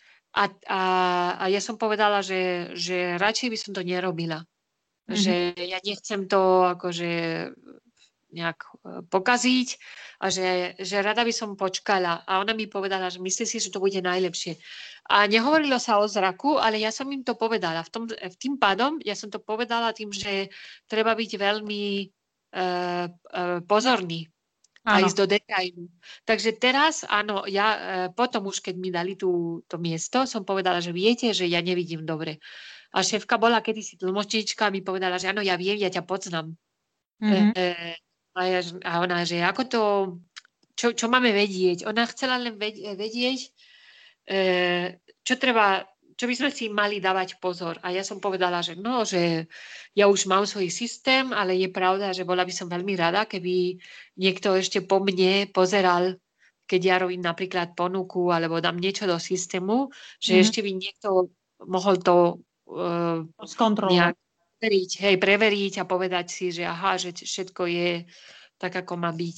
A ja som povedala, že radšej by som to nerobila. Že ja nechcem to akože nejak pokaziť a že rada by som počkala. A ona mi povedala, že myslí si, že to bude najlepšie. A nehovorilo sa o zraku, ale ja som im to povedala. Tým pádom ja som to povedala tým, že treba byť veľmi pozorný a ísť do detailu. Takže teraz, áno, ja potom už, keď mi dali to miesto, som povedala, že viete, že ja nevidím dobre. A šéfka bola kedysi tlmočníčka a mi povedala, že áno, ja viem, ja ťa poznám. A ona, že ako to, čo máme vedieť? Ona chcela len vedieť, čo by sme si mali dávať pozor. A ja som povedala, že ja už mám svoj systém, ale je pravda, že bola by som veľmi rada, keby niekto ešte po mne pozeral, keď ja robím napríklad ponuku alebo dám niečo do systému, že ešte by niekto mohol to skontrolovať. Preveriť a povedať si, že aha, že všetko je tak, ako má byť.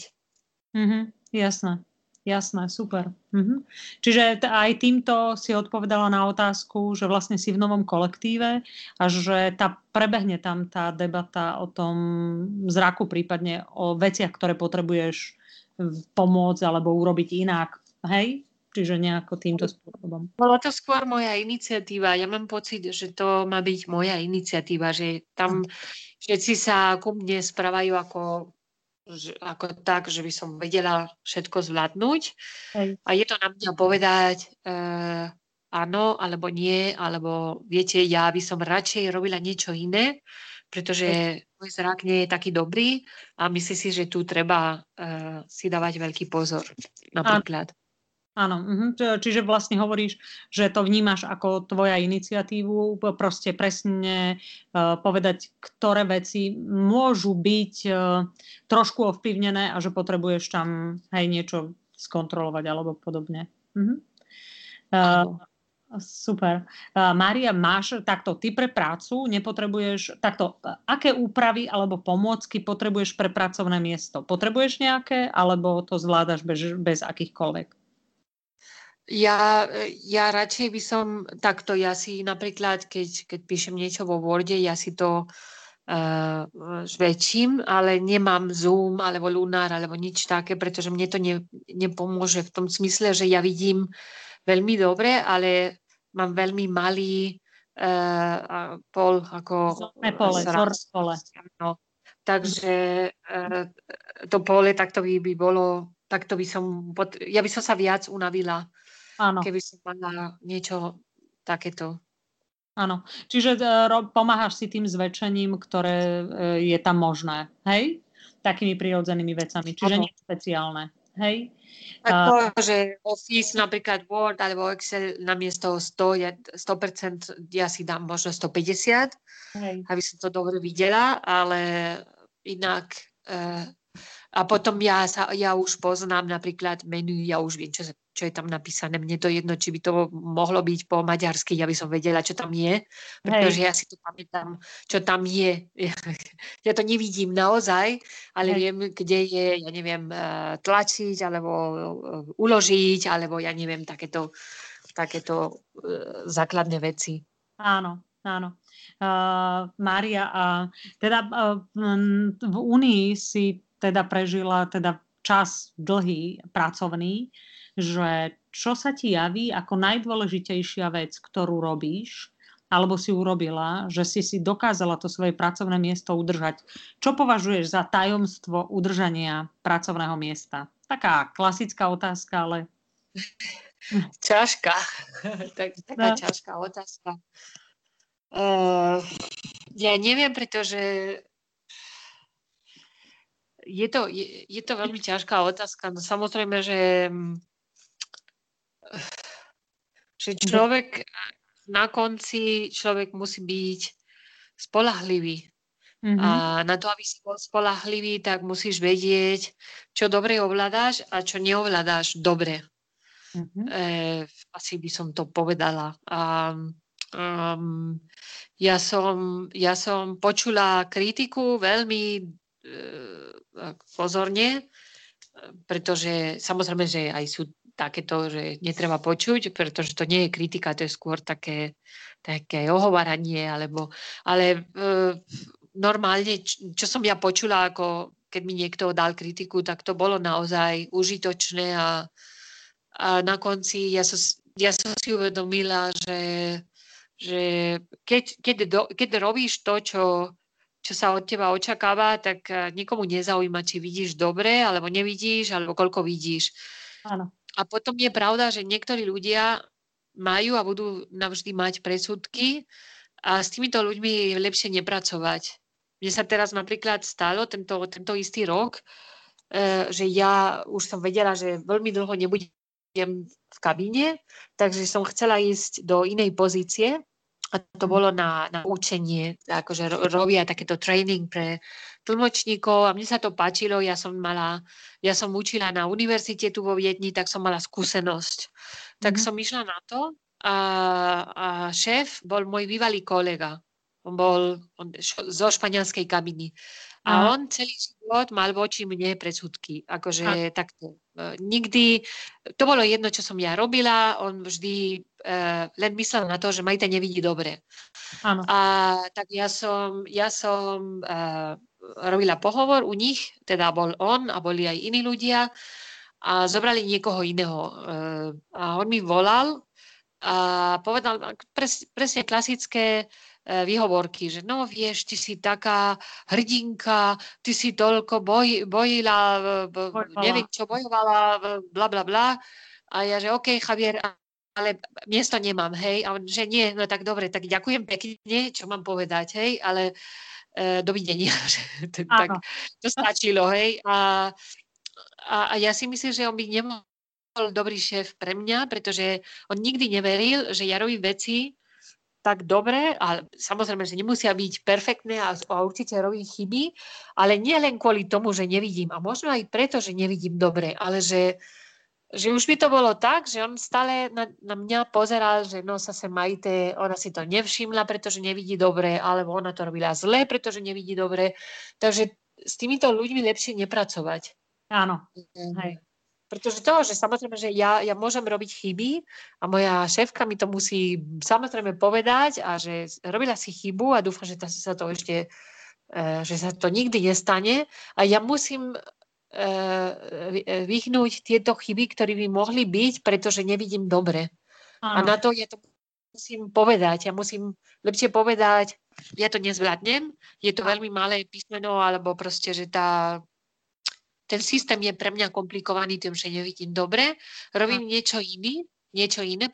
Jasné, super. Čiže aj týmto si odpovedala na otázku, že vlastne si v novom kolektíve a že prebehne tam tá debata o tom zraku, prípadne o veciach, ktoré potrebuješ pomôcť alebo urobiť inak. Hej? Čiže nejako týmto spôsobom. Bolo to skôr moja iniciatíva. Ja mám pocit, že to má byť moja iniciatíva, že tam všetci sa ku mne správajú ako tak, že by som vedela všetko zvládnuť. Hej. A je to na mňa povedať áno, alebo nie, alebo viete, ja by som radšej robila niečo iné, pretože môj zrak nie je taký dobrý a myslím si, že tu treba si dávať veľký pozor. Napríklad. Áno, čiže vlastne hovoríš, že to vnímaš ako tvoja iniciatívu, proste presne povedať, ktoré veci môžu byť trošku ovplyvnené a že potrebuješ tam niečo skontrolovať alebo podobne. Super. Mária, máš takto, ty pre prácu nepotrebuješ takto, aké úpravy alebo pomôcky potrebuješ pre pracovné miesto? Potrebuješ nejaké, alebo to zvládaš bez akýchkoľvek? Ja radšej by som takto, ja si napríklad, keď píšem niečo vo Worde, ja si to zväčším, ale nemám Zoom alebo Lunar alebo nič také, pretože mne to nepomôže v tom smysle, že ja vidím veľmi dobre, ale mám veľmi malý zorné pole. No. Takže to pole takto by bolo, takto by som, ja by som sa viac unavila. Áno. Keby som mala niečo takéto. Áno, čiže pomáhaš si tým zväčšením, ktoré je tam možné, hej? Takými prirodzenými vecami, čiže nie špeciálne, hej? Tak to, že Office, napríklad Word alebo Excel namiesto 100% ja si dám možno 150, hej, aby som to dobre videla, ale inak... A potom ja už poznám napríklad menu, ja už viem, čo je tam napísané. Mne to jedno, či by to mohlo byť po maďarsky, ja by som vedela, čo tam je, pretože ja si to pamätám, čo tam je. Ja to nevidím naozaj, ale viem, kde je, ja neviem, tlačiť, alebo uložiť, alebo ja neviem, takéto základné veci. Áno. Mária, teda v Únii si teda prežila čas dlhý, pracovný, že čo sa ti javí ako najdôležitejšia vec, ktorú robíš alebo si urobila, že si dokázala to svoje pracovné miesto udržať. Čo považuješ za tajomstvo udržania pracovného miesta? Taká klasická otázka, ale... Ťažká. Taká ťažká otázka. Ja neviem, pretože je to veľmi ťažká otázka. No, samozrejme, že človek na konci musí byť spoľahlivý. A na to, aby si bol spoľahlivý, tak musíš vedieť, čo dobre ovládáš a čo neovládáš dobre. Asi by som to povedala. Ja som počula kritiku veľmi pozorne, pretože samozrejme, že aj sú takéto, že netreba počuť, pretože to nie je kritika, to je skôr také ohováranie, ale normálne, čo som ja počula, ako keď mi niekto dal kritiku, tak to bolo naozaj užitočné a na konci ja som si uvedomila, že keď robíš to, čo sa od teba očakáva, tak nikomu nezaujíma, či vidíš dobre, alebo nevidíš, alebo koľko vidíš. Áno. A potom je pravda, že niektorí ľudia majú a budú navždy mať predsudky a s týmito ľuďmi je lepšie nepracovať. Mne sa teraz napríklad stalo tento istý rok, že ja už som vedela, že veľmi dlho nebudem v kabíne, takže som chcela ísť do inej pozície a to bolo na učenie, akože robia takéto training pre tlmočníkov a mne sa to páčilo, ja som učila na univerzite tu vo Viedni, tak som mala skúsenosť. Tak som išla na to a šéf bol môj bývalý kolega. On bol zo španielskej kabiny. A on celý život mal voči mne predsudky. Akože takto. Nikdy, to bolo jedno, čo som ja robila, on vždy len myslel na to, že Majta nevidí dobre. Áno. A tak ja som robila pohovor u nich, teda bol on a boli aj iní ľudia a zobrali niekoho iného. A on mi volal a povedal presne klasické výhovorky, že no vieš, ty si taká hrdinka, ty si toľko bojila, neviem čo bojovala, bla bla bla. A ja, že OK, Javier, ale miesto nemám, hej. A on, že nie, no tak dobre, tak ďakujem pekne, čo mám povedať, hej, ale dovidenia. Tak to stačilo, hej. A ja si myslím, že on by nebol dobrý šéf pre mňa, pretože on nikdy neveril, že ja robím veci tak dobre, a samozrejme, že nemusia byť perfektné a určite robím chyby, ale nie len kvôli tomu, že nevidím. A možno aj preto, že nevidím dobre, ale že už by to bolo tak, že on stále na mňa pozeral, že no zase Majte, ona si to nevšimla, pretože nevidí dobre, alebo ona to robila zle, pretože nevidí dobre. Takže s týmito ľuďmi lepšie nepracovať. Áno. Hej. Pretože že samozrejme, že ja môžem robiť chyby a moja šéfka mi to musí samozrejme povedať a že robila si chybu a dúfam, že sa to ešte, že sa to nikdy nestane a ja musím vyhnúť tieto chyby, ktoré by mohli byť, pretože nevidím dobre. A na to ja to musím povedať. Ja musím lepšie povedať, ja to nezvládnem, je to veľmi malé písmeno, alebo proste, že ten systém je pre mňa komplikovaný tým, že nevidím dobre. Robím niečo iné,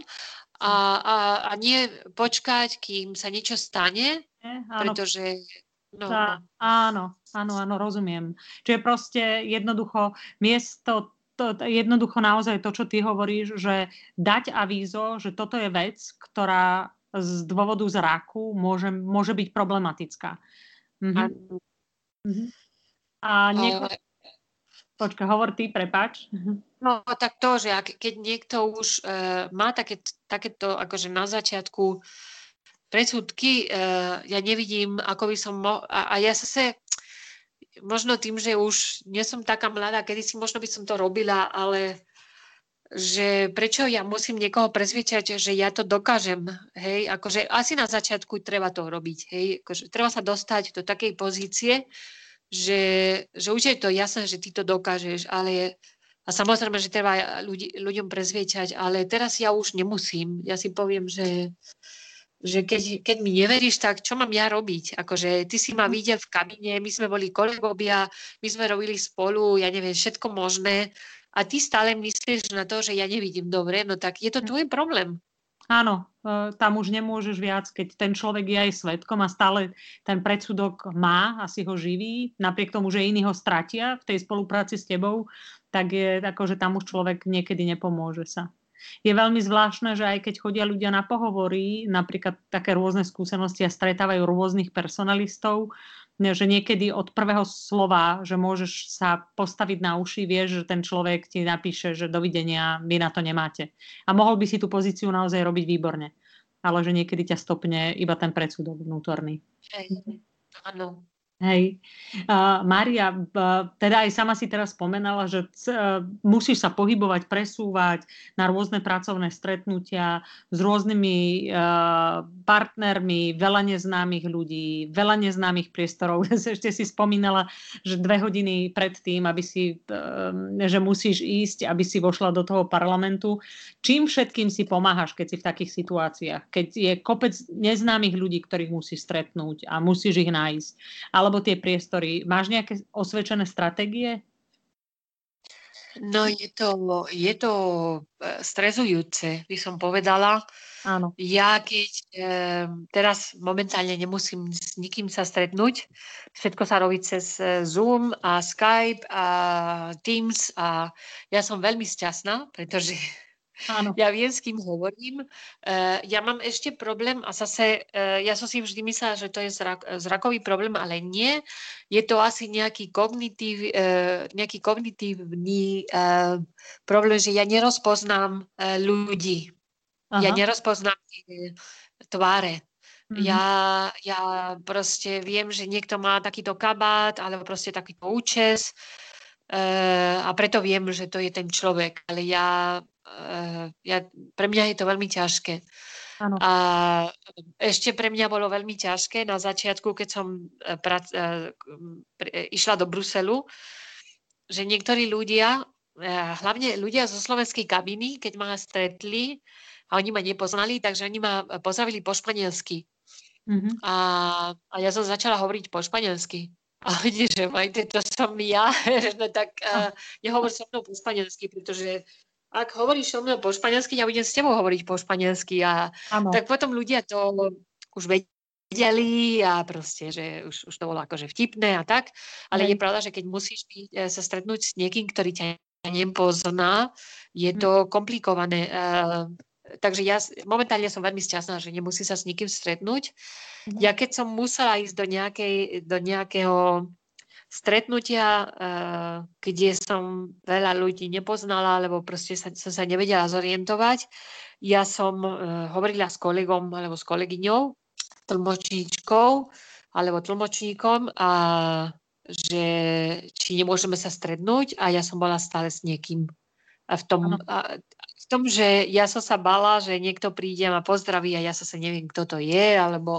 a nie počkať, kým sa niečo stane, pretože... Áno, rozumiem. Čiže proste jednoducho jednoducho naozaj to, čo ty hovoríš, že dať avízo, že toto je vec, ktorá z dôvodu zraku môže byť problematická. Počkaj, hovor ty, prepáč. No tak to, že keď niekto už má takéto akože na začiatku predsudky, ja nevidím, ako by som a ja zase možno tým, že už nie som taká mladá, kedysi možno by som to robila, ale že prečo ja musím niekoho presvedčať, že ja to dokážem, hej, akože asi na začiatku treba to robiť, hej, akože treba sa dostať do takej pozície, že už je to jasné, že ty to dokážeš, ale a samozrejme, že treba ľuďom prezviečať, ale teraz ja už nemusím. Ja si poviem, že že keď mi neveríš, tak čo mám ja robiť? Akože ty si ma videl v kabine, my sme boli kolegovia, my sme robili spolu, ja neviem, všetko možné a ty stále myslíš na to, že ja nevidím dobre, no tak je to tvoj problém. Áno, tam už nemôžeš viac, keď ten človek je aj svedkom a stále ten predsudok má, asi ho živí, napriek tomu, že iní ho stratia v tej spolupráci s tebou, tak je ako, že tam už človek niekedy nepomôže sa. Je veľmi zvláštne, že aj keď chodia ľudia na pohovory, napríklad také rôzne skúsenosti a stretávajú rôznych personalistov, že niekedy od prvého slova, že môžeš sa postaviť na uši, vieš, že ten človek ti napíše, že dovidenia, vy na to nemáte. A mohol by si tú pozíciu naozaj robiť výborne. Ale že niekedy ťa stopne iba ten predsudok vnútorný. Áno. Hej. Mária, teda aj sama si teraz spomenala, že musíš sa pohybovať, presúvať na rôzne pracovné stretnutia s rôznymi partnermi, veľa neznámych ľudí, veľa neznámych priestorov. Ešte si spomínala, že 2 hodiny pred tým, že musíš ísť, aby si vošla do toho parlamentu. Čím všetkým si pomáhaš, keď si v takých situáciách? Keď je kopec neznámych ľudí, ktorých musíš stretnúť a musíš ich nájsť. Alebo tie priestory. Máš nejaké osvedčené stratégie? No je to stresujúce, by som povedala. Áno. Ja keď teraz momentálne nemusím s nikým sa stretnúť, všetko sa robí cez Zoom a Skype a Teams a ja som veľmi šťastná, pretože áno. Ja viem, s kým hovorím. Ja mám ešte problém a zase, ja som si vždy myslela, že to je zrakový problém, ale nie. Je to asi nejaký kognitívny problém, že ja nerozpoznám ľudí. Aha. Ja nerozpoznám tváre. Mm-hmm. Ja proste viem, že niekto má takýto kabát alebo proste takýto účes a preto viem, že to je ten človek. Ale pre mňa je to veľmi ťažké. Ano. A ešte pre mňa bolo veľmi ťažké na začiatku, keď som išla do Bruselu, že niektorí ľudia, hlavne ľudia zo slovenskej kabiny, keď ma stretli a oni ma nepoznali, takže oni ma pozdravili po španielsky. Mm-hmm. A ja som začala hovoriť po španielsky. A oni, že majte, to som ja, no tak nehovor so mnou po španielsky, pretože ak hovoríš so mnou po španielsky, ja budem s tebou hovoriť po španielsky a tak potom ľudia to už vedeli a proste, že už to bolo akože vtipné a tak, ale je pravda, že keď musíš sa stretnúť s niekým, ktorý ťa nepozná, je to komplikované. Takže ja momentálne som veľmi šťastná, že nemusí sa s nikým stretnúť. Ja keď som musela ísť do nejakého stretnutia, kde som veľa ľudí nepoznala, alebo proste som sa nevedela zorientovať. Ja som hovorila s kolegom alebo s kolegyňou, tlmočníčkou alebo tlmočníkom a že či nemôžeme sa stretnúť a ja som bola stále s niekým. A v tom, že ja som sa bala, že niekto príde a ma pozdraví a ja sa neviem, kto to je, alebo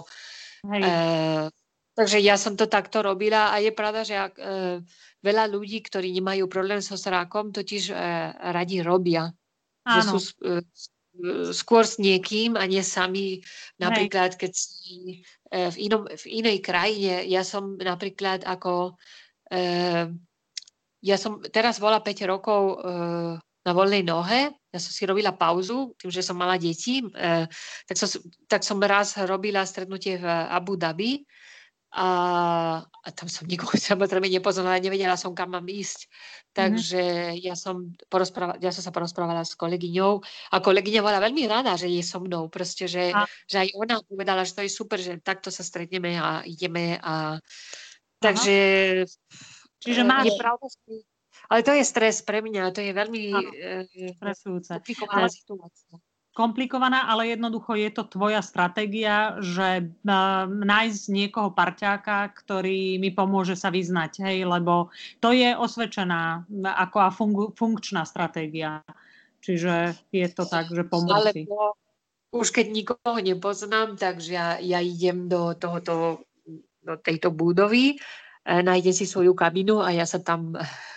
takže ja som to takto robila a je pravda, že veľa ľudí, ktorí nemajú problém so srakom, totiž radi robia. Že sú skôr s niekým a nie sami. Napríklad, keď si v inej krajine, ja som napríklad ja som teraz bola 5 rokov na voľnej nohe, ja som si robila pauzu, tým, že som mala deti, tak som raz robila stretnutie v Abu Dhabi, a tam som nikoho samozrejme nepoznala, nevedela som, kam mám ísť. Takže ja som sa porozprávala s kolegyňou a kolegyňa bola veľmi rada, že je so mnou. Proste, že aj ona povedala, že to je super, že takto sa stretneme a ideme. Takže čiže máš... je pravda, ale to je stres pre mňa, to je veľmi komplikovaná situácia. Komplikovaná, ale jednoducho je to tvoja stratégia, že nájsť niekoho parťáka, ktorý mi pomôže sa vyznať, hej, lebo to je osvedčená ako funkčná stratégia. Čiže je to tak, že pomôcť. Už keď nikoho nepoznám, takže ja idem do tejto budovy, nájdem si svoju kabinu a ja sa tam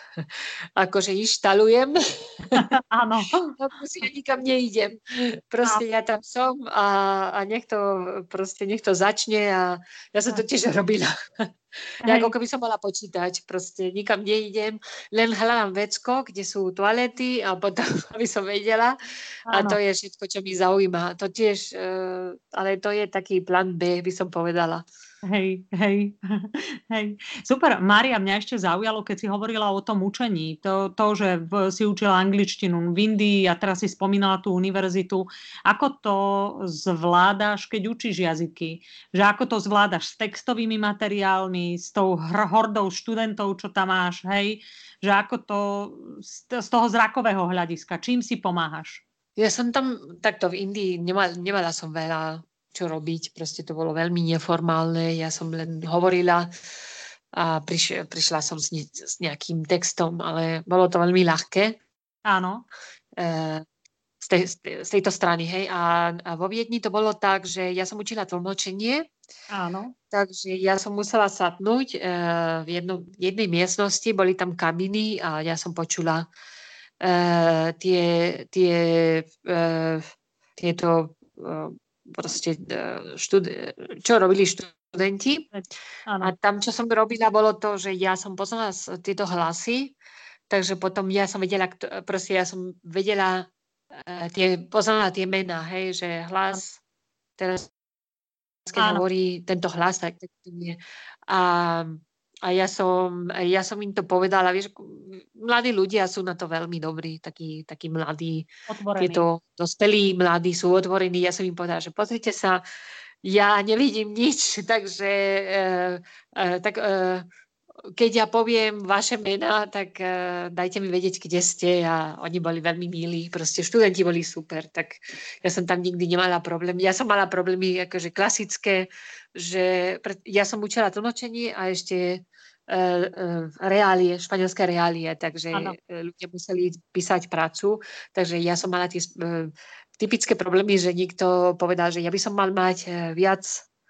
akože inštalujem. Áno. Ja nikam neidem. Proste ja tam som a nech to začne a ja som to tiež robila. Ja ako keby som mala počítať, proste nikam neidem, len hľadám vecko, kde sú toalety a potom, aby som vedela. A to je všetko, čo mi zaujíma. To tiež, ale to je taký plán B, by som povedala. Hej. Super. Mária, mňa ešte zaujalo, keď si hovorila o tom učení. To že si učila angličtinu v Indii a teraz si spomínala tú univerzitu. Ako to zvládaš, keď učíš jazyky? Že ako to zvládaš s textovými materiálmi, s tou hordou študentov, čo tam máš, hej? Že ako to z toho zrakového hľadiska, čím si pomáhaš? Ja som tam takto v Indii, nemala som veľa čo robiť, proste to bolo veľmi neformálne, ja som len hovorila a prišla som s nejakým textom, ale bolo to veľmi ľahké. Áno. Z tejto strany, hej. A vo Viedni to bolo tak, že ja som učila tlmočenie. Áno. Takže ja som musela sadnúť v jednej miestnosti, boli tam kabiny a ja som počula tieto proste čo robili študenti. Áno. A tam, čo som robila, bolo to, že ja som poznala tieto hlasy, takže potom ja som vedela, poznala tie mená, hej, že hlas, teraz keď hovorí tento hlas, tak to nie. A ja som im to povedala, vieš, mladí ľudia sú na to veľmi dobrí, takí mladí, tieto dospelí mladí sú otvorení. Ja som im povedala, že pozrite sa, ja nevidím nič, takže keď ja poviem vaše mená, tak dajte mi vedieť, kde ste. A oni boli veľmi milí, proste študenti boli super, tak ja som tam nikdy nemala problém. Ja som mala problémy akože klasické, že ja som učila tlmočenie a ešte reálie, španielské reálie, takže ľudia museli písať prácu, takže ja som mala tie typické problémy, že niekto povedal, že ja by som mal mať viac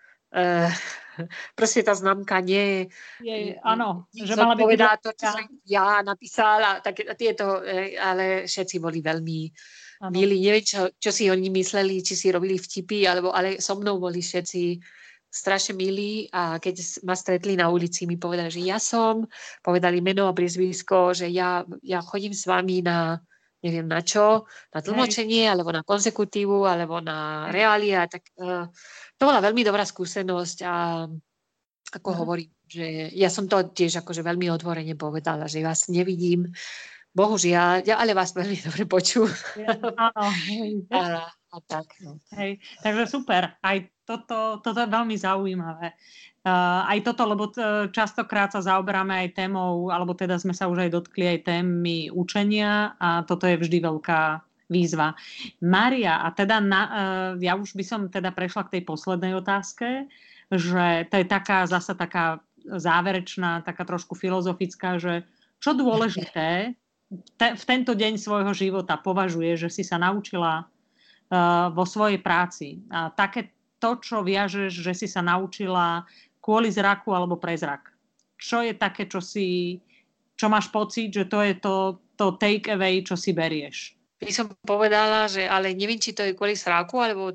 proste tá známka nie áno, že mala by povedať to, čo som ja napísala, tak tieto, ale všetci boli veľmi milí. Neviem, čo si oni mysleli, či si robili vtipy, ale so mnou boli všetci strašne milí a keď ma stretli na ulici, mi povedali, že ja som, povedali meno a priezvisko, že ja chodím s vami na neviem na čo, na tlmočenie, alebo na konsekutívu, alebo na reália, tak to bola veľmi dobrá skúsenosť a ako hovorím, že ja som to tiež akože veľmi otvorene povedala, že vás nevidím, bohužiaľ, ale vás veľmi dobre počujem. Áno. A tak. No. Hej, takže super. Aj toto je veľmi zaujímavé. Aj toto, lebo častokrát sa zaoberáme aj témou, alebo teda sme sa už aj dotkli aj témy učenia a toto je vždy veľká výzva. Mária, a teda ja už by som teda prešla k tej poslednej otázke, že to je zasa taká záverečná, taká trošku filozofická, že čo dôležité v tento deň svojho života považuje, že si sa naučila vo svojej práci. A také to, čo viažeš, že si sa naučila kvôli zraku alebo pre zrak. Čo je také, čo máš pocit, že to je to take away, čo si berieš? By som povedala, že ale neviem, či to je kvôli zraku, alebo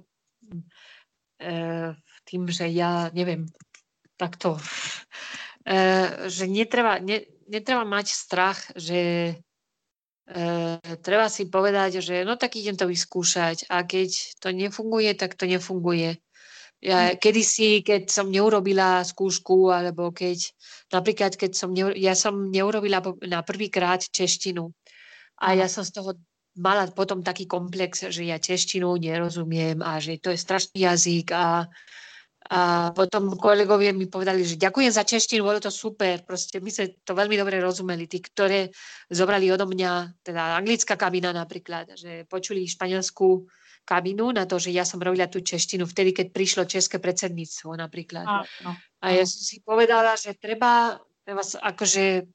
tým, že ja neviem, takto, že netreba mať strach, že treba si povedať, že no tak idem to vyskúšať a keď to nefunguje, tak to nefunguje. Kedysi, keď som neurobila skúšku, alebo napríklad, ja som neurobila na prvýkrát češtinu a ja som z toho mala potom taký komplex, že ja češtinu nerozumiem a že to je strašný jazyk a potom kolegovia mi povedali, že ďakujem za češtinu, bolo to super, proste my sme to veľmi dobre rozumeli, tí, ktoré zobrali odo mňa, teda anglická kabína napríklad, že počuli španielskú kabínu na to, že ja som robila tú češtinu vtedy, keď prišlo české predsedníctvo napríklad. A ja som si povedala, že treba akože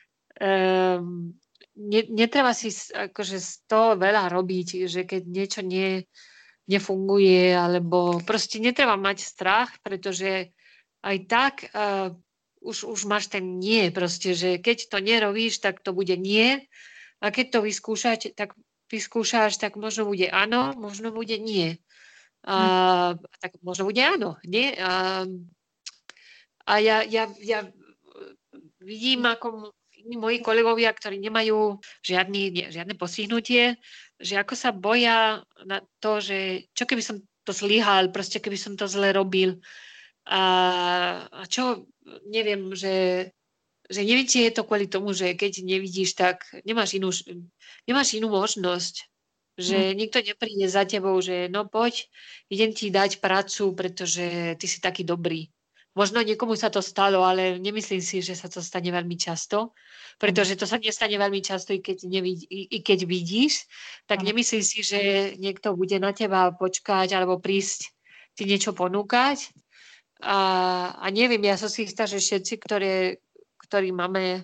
netreba si akože z toho veľa robiť, že keď niečo nefunguje, alebo proste netreba mať strach, pretože aj tak už máš ten nie proste, že keď to nerobíš, tak to bude nie a keď to vyskúšaš, tak možno bude áno, možno bude nie. Tak možno bude áno, nie? A ja vidím, ako moji kolegovia, ktorí nemajú žiadne postihnutie, že ako sa boja na to, že čo keby som to zlyhal, proste keby som to zle robil. A čo, neviem, že neviem, či je to kvôli tomu, že keď nevidíš, tak nemáš inú možnosť. Že nikto nepríde za tebou, že no poď, idem ti dať prácu, pretože ty si taký dobrý. Možno niekomu sa to stalo, ale nemyslím si, že sa to stane veľmi často, pretože to sa nestane veľmi často, i keď vidíš, tak nemyslím si, že niekto bude na teba počkať alebo prísť ti niečo ponúkať. A neviem, ja som si istá, že všetci, ktorí máme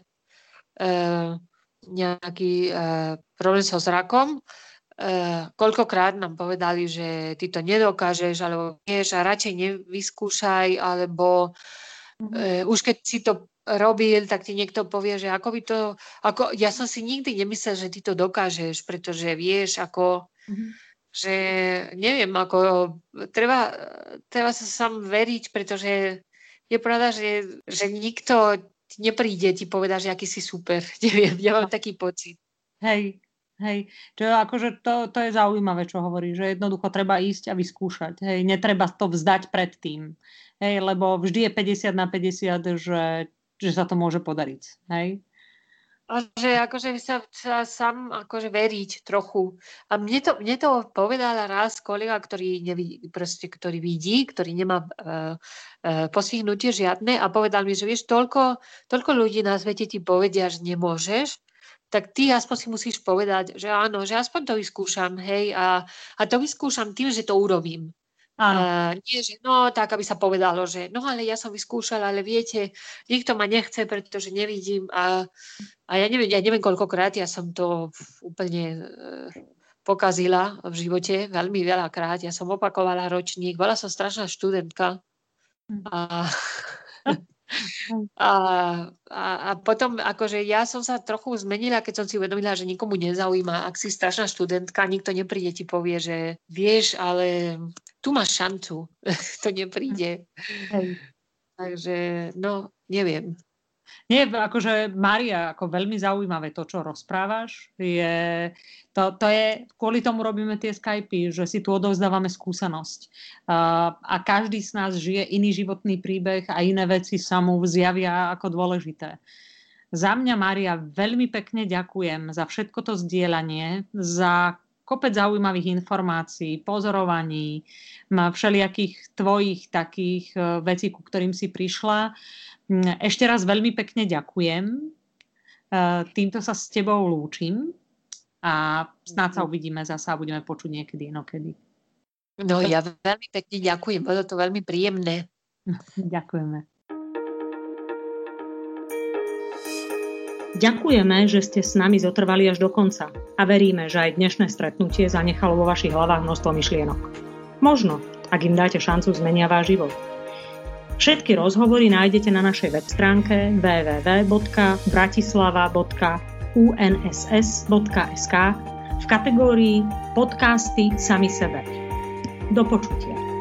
nejaký problém so zrakom, koľkokrát nám povedali, že ty to nedokážeš, alebo vieš a radšej nevyskúšaj, alebo už keď si to robil, tak ti niekto povie, že ja som si nikdy nemyslel, že ty to dokážeš, pretože vieš, že neviem, treba sa sám veriť, pretože je pravda, že nikto nepríde ti povedať, že aký si super. Neviem, ja mám taký pocit. Hej, čo akože to je zaujímavé, čo hovorí, že jednoducho treba ísť a vyskúšať. Hej, netreba to vzdať predtým. Hej, lebo vždy je 50/50, že sa to môže podariť. Hej. A že akože sa sám akože veriť trochu. A mne to povedala raz kolega, ktorý vidí, ktorý nemá postihnutie žiadne a povedal mi, že vieš, toľko ľudí na svete ti povedia, že nemôžeš, tak ty aspoň si musíš povedať, že áno, že aspoň to vyskúšam, hej, a to vyskúšam tým, že to urobím. Nie, že no, tak, aby sa povedalo, že no, ale ja som vyskúšala, ale viete, nikto ma nechce, pretože nevidím a ja neviem, koľkokrát ja som to úplne pokazila v živote, veľmi veľakrát. Ja som opakovala ročník, bola som strašná študentka a potom akože ja som sa trochu zmenila, keď som si uvedomila, že nikomu nezaujíma. Ak si strašná študentka, nikto nepríde, ti povie, že vieš, ale tu máš šancu. To nepríde. Takže, no, neviem. Nie, akože Mária, ako veľmi zaujímavé to, čo rozprávaš. To je, kvôli tomu robíme tie Skypy, že si tu odovzdávame skúsenosť. A každý z nás žije iný životný príbeh a iné veci sa mu zjavia ako dôležité. Za mňa, Mária, veľmi pekne ďakujem za všetko to zdieľanie, za kopec zaujímavých informácií, pozorovaní, všelijakých tvojich takých vecí, ku ktorým si prišla. Ešte raz veľmi pekne ďakujem. Týmto sa s tebou lúčim a snáď sa uvidíme zasa a budeme počuť niekedy inokedy. No ja veľmi pekne ďakujem, bolo to veľmi príjemné. Ďakujeme. Ďakujeme, že ste s nami zotrvali až do konca a veríme, že aj dnešné stretnutie zanechalo vo vašich hlavách množstvo myšlienok. Možno, ak im dáte šancu, zmenia váš život. Všetky rozhovory nájdete na našej web stránke www.bratislava.unss.sk v kategórii Podcasty sami sebe. Do počutia.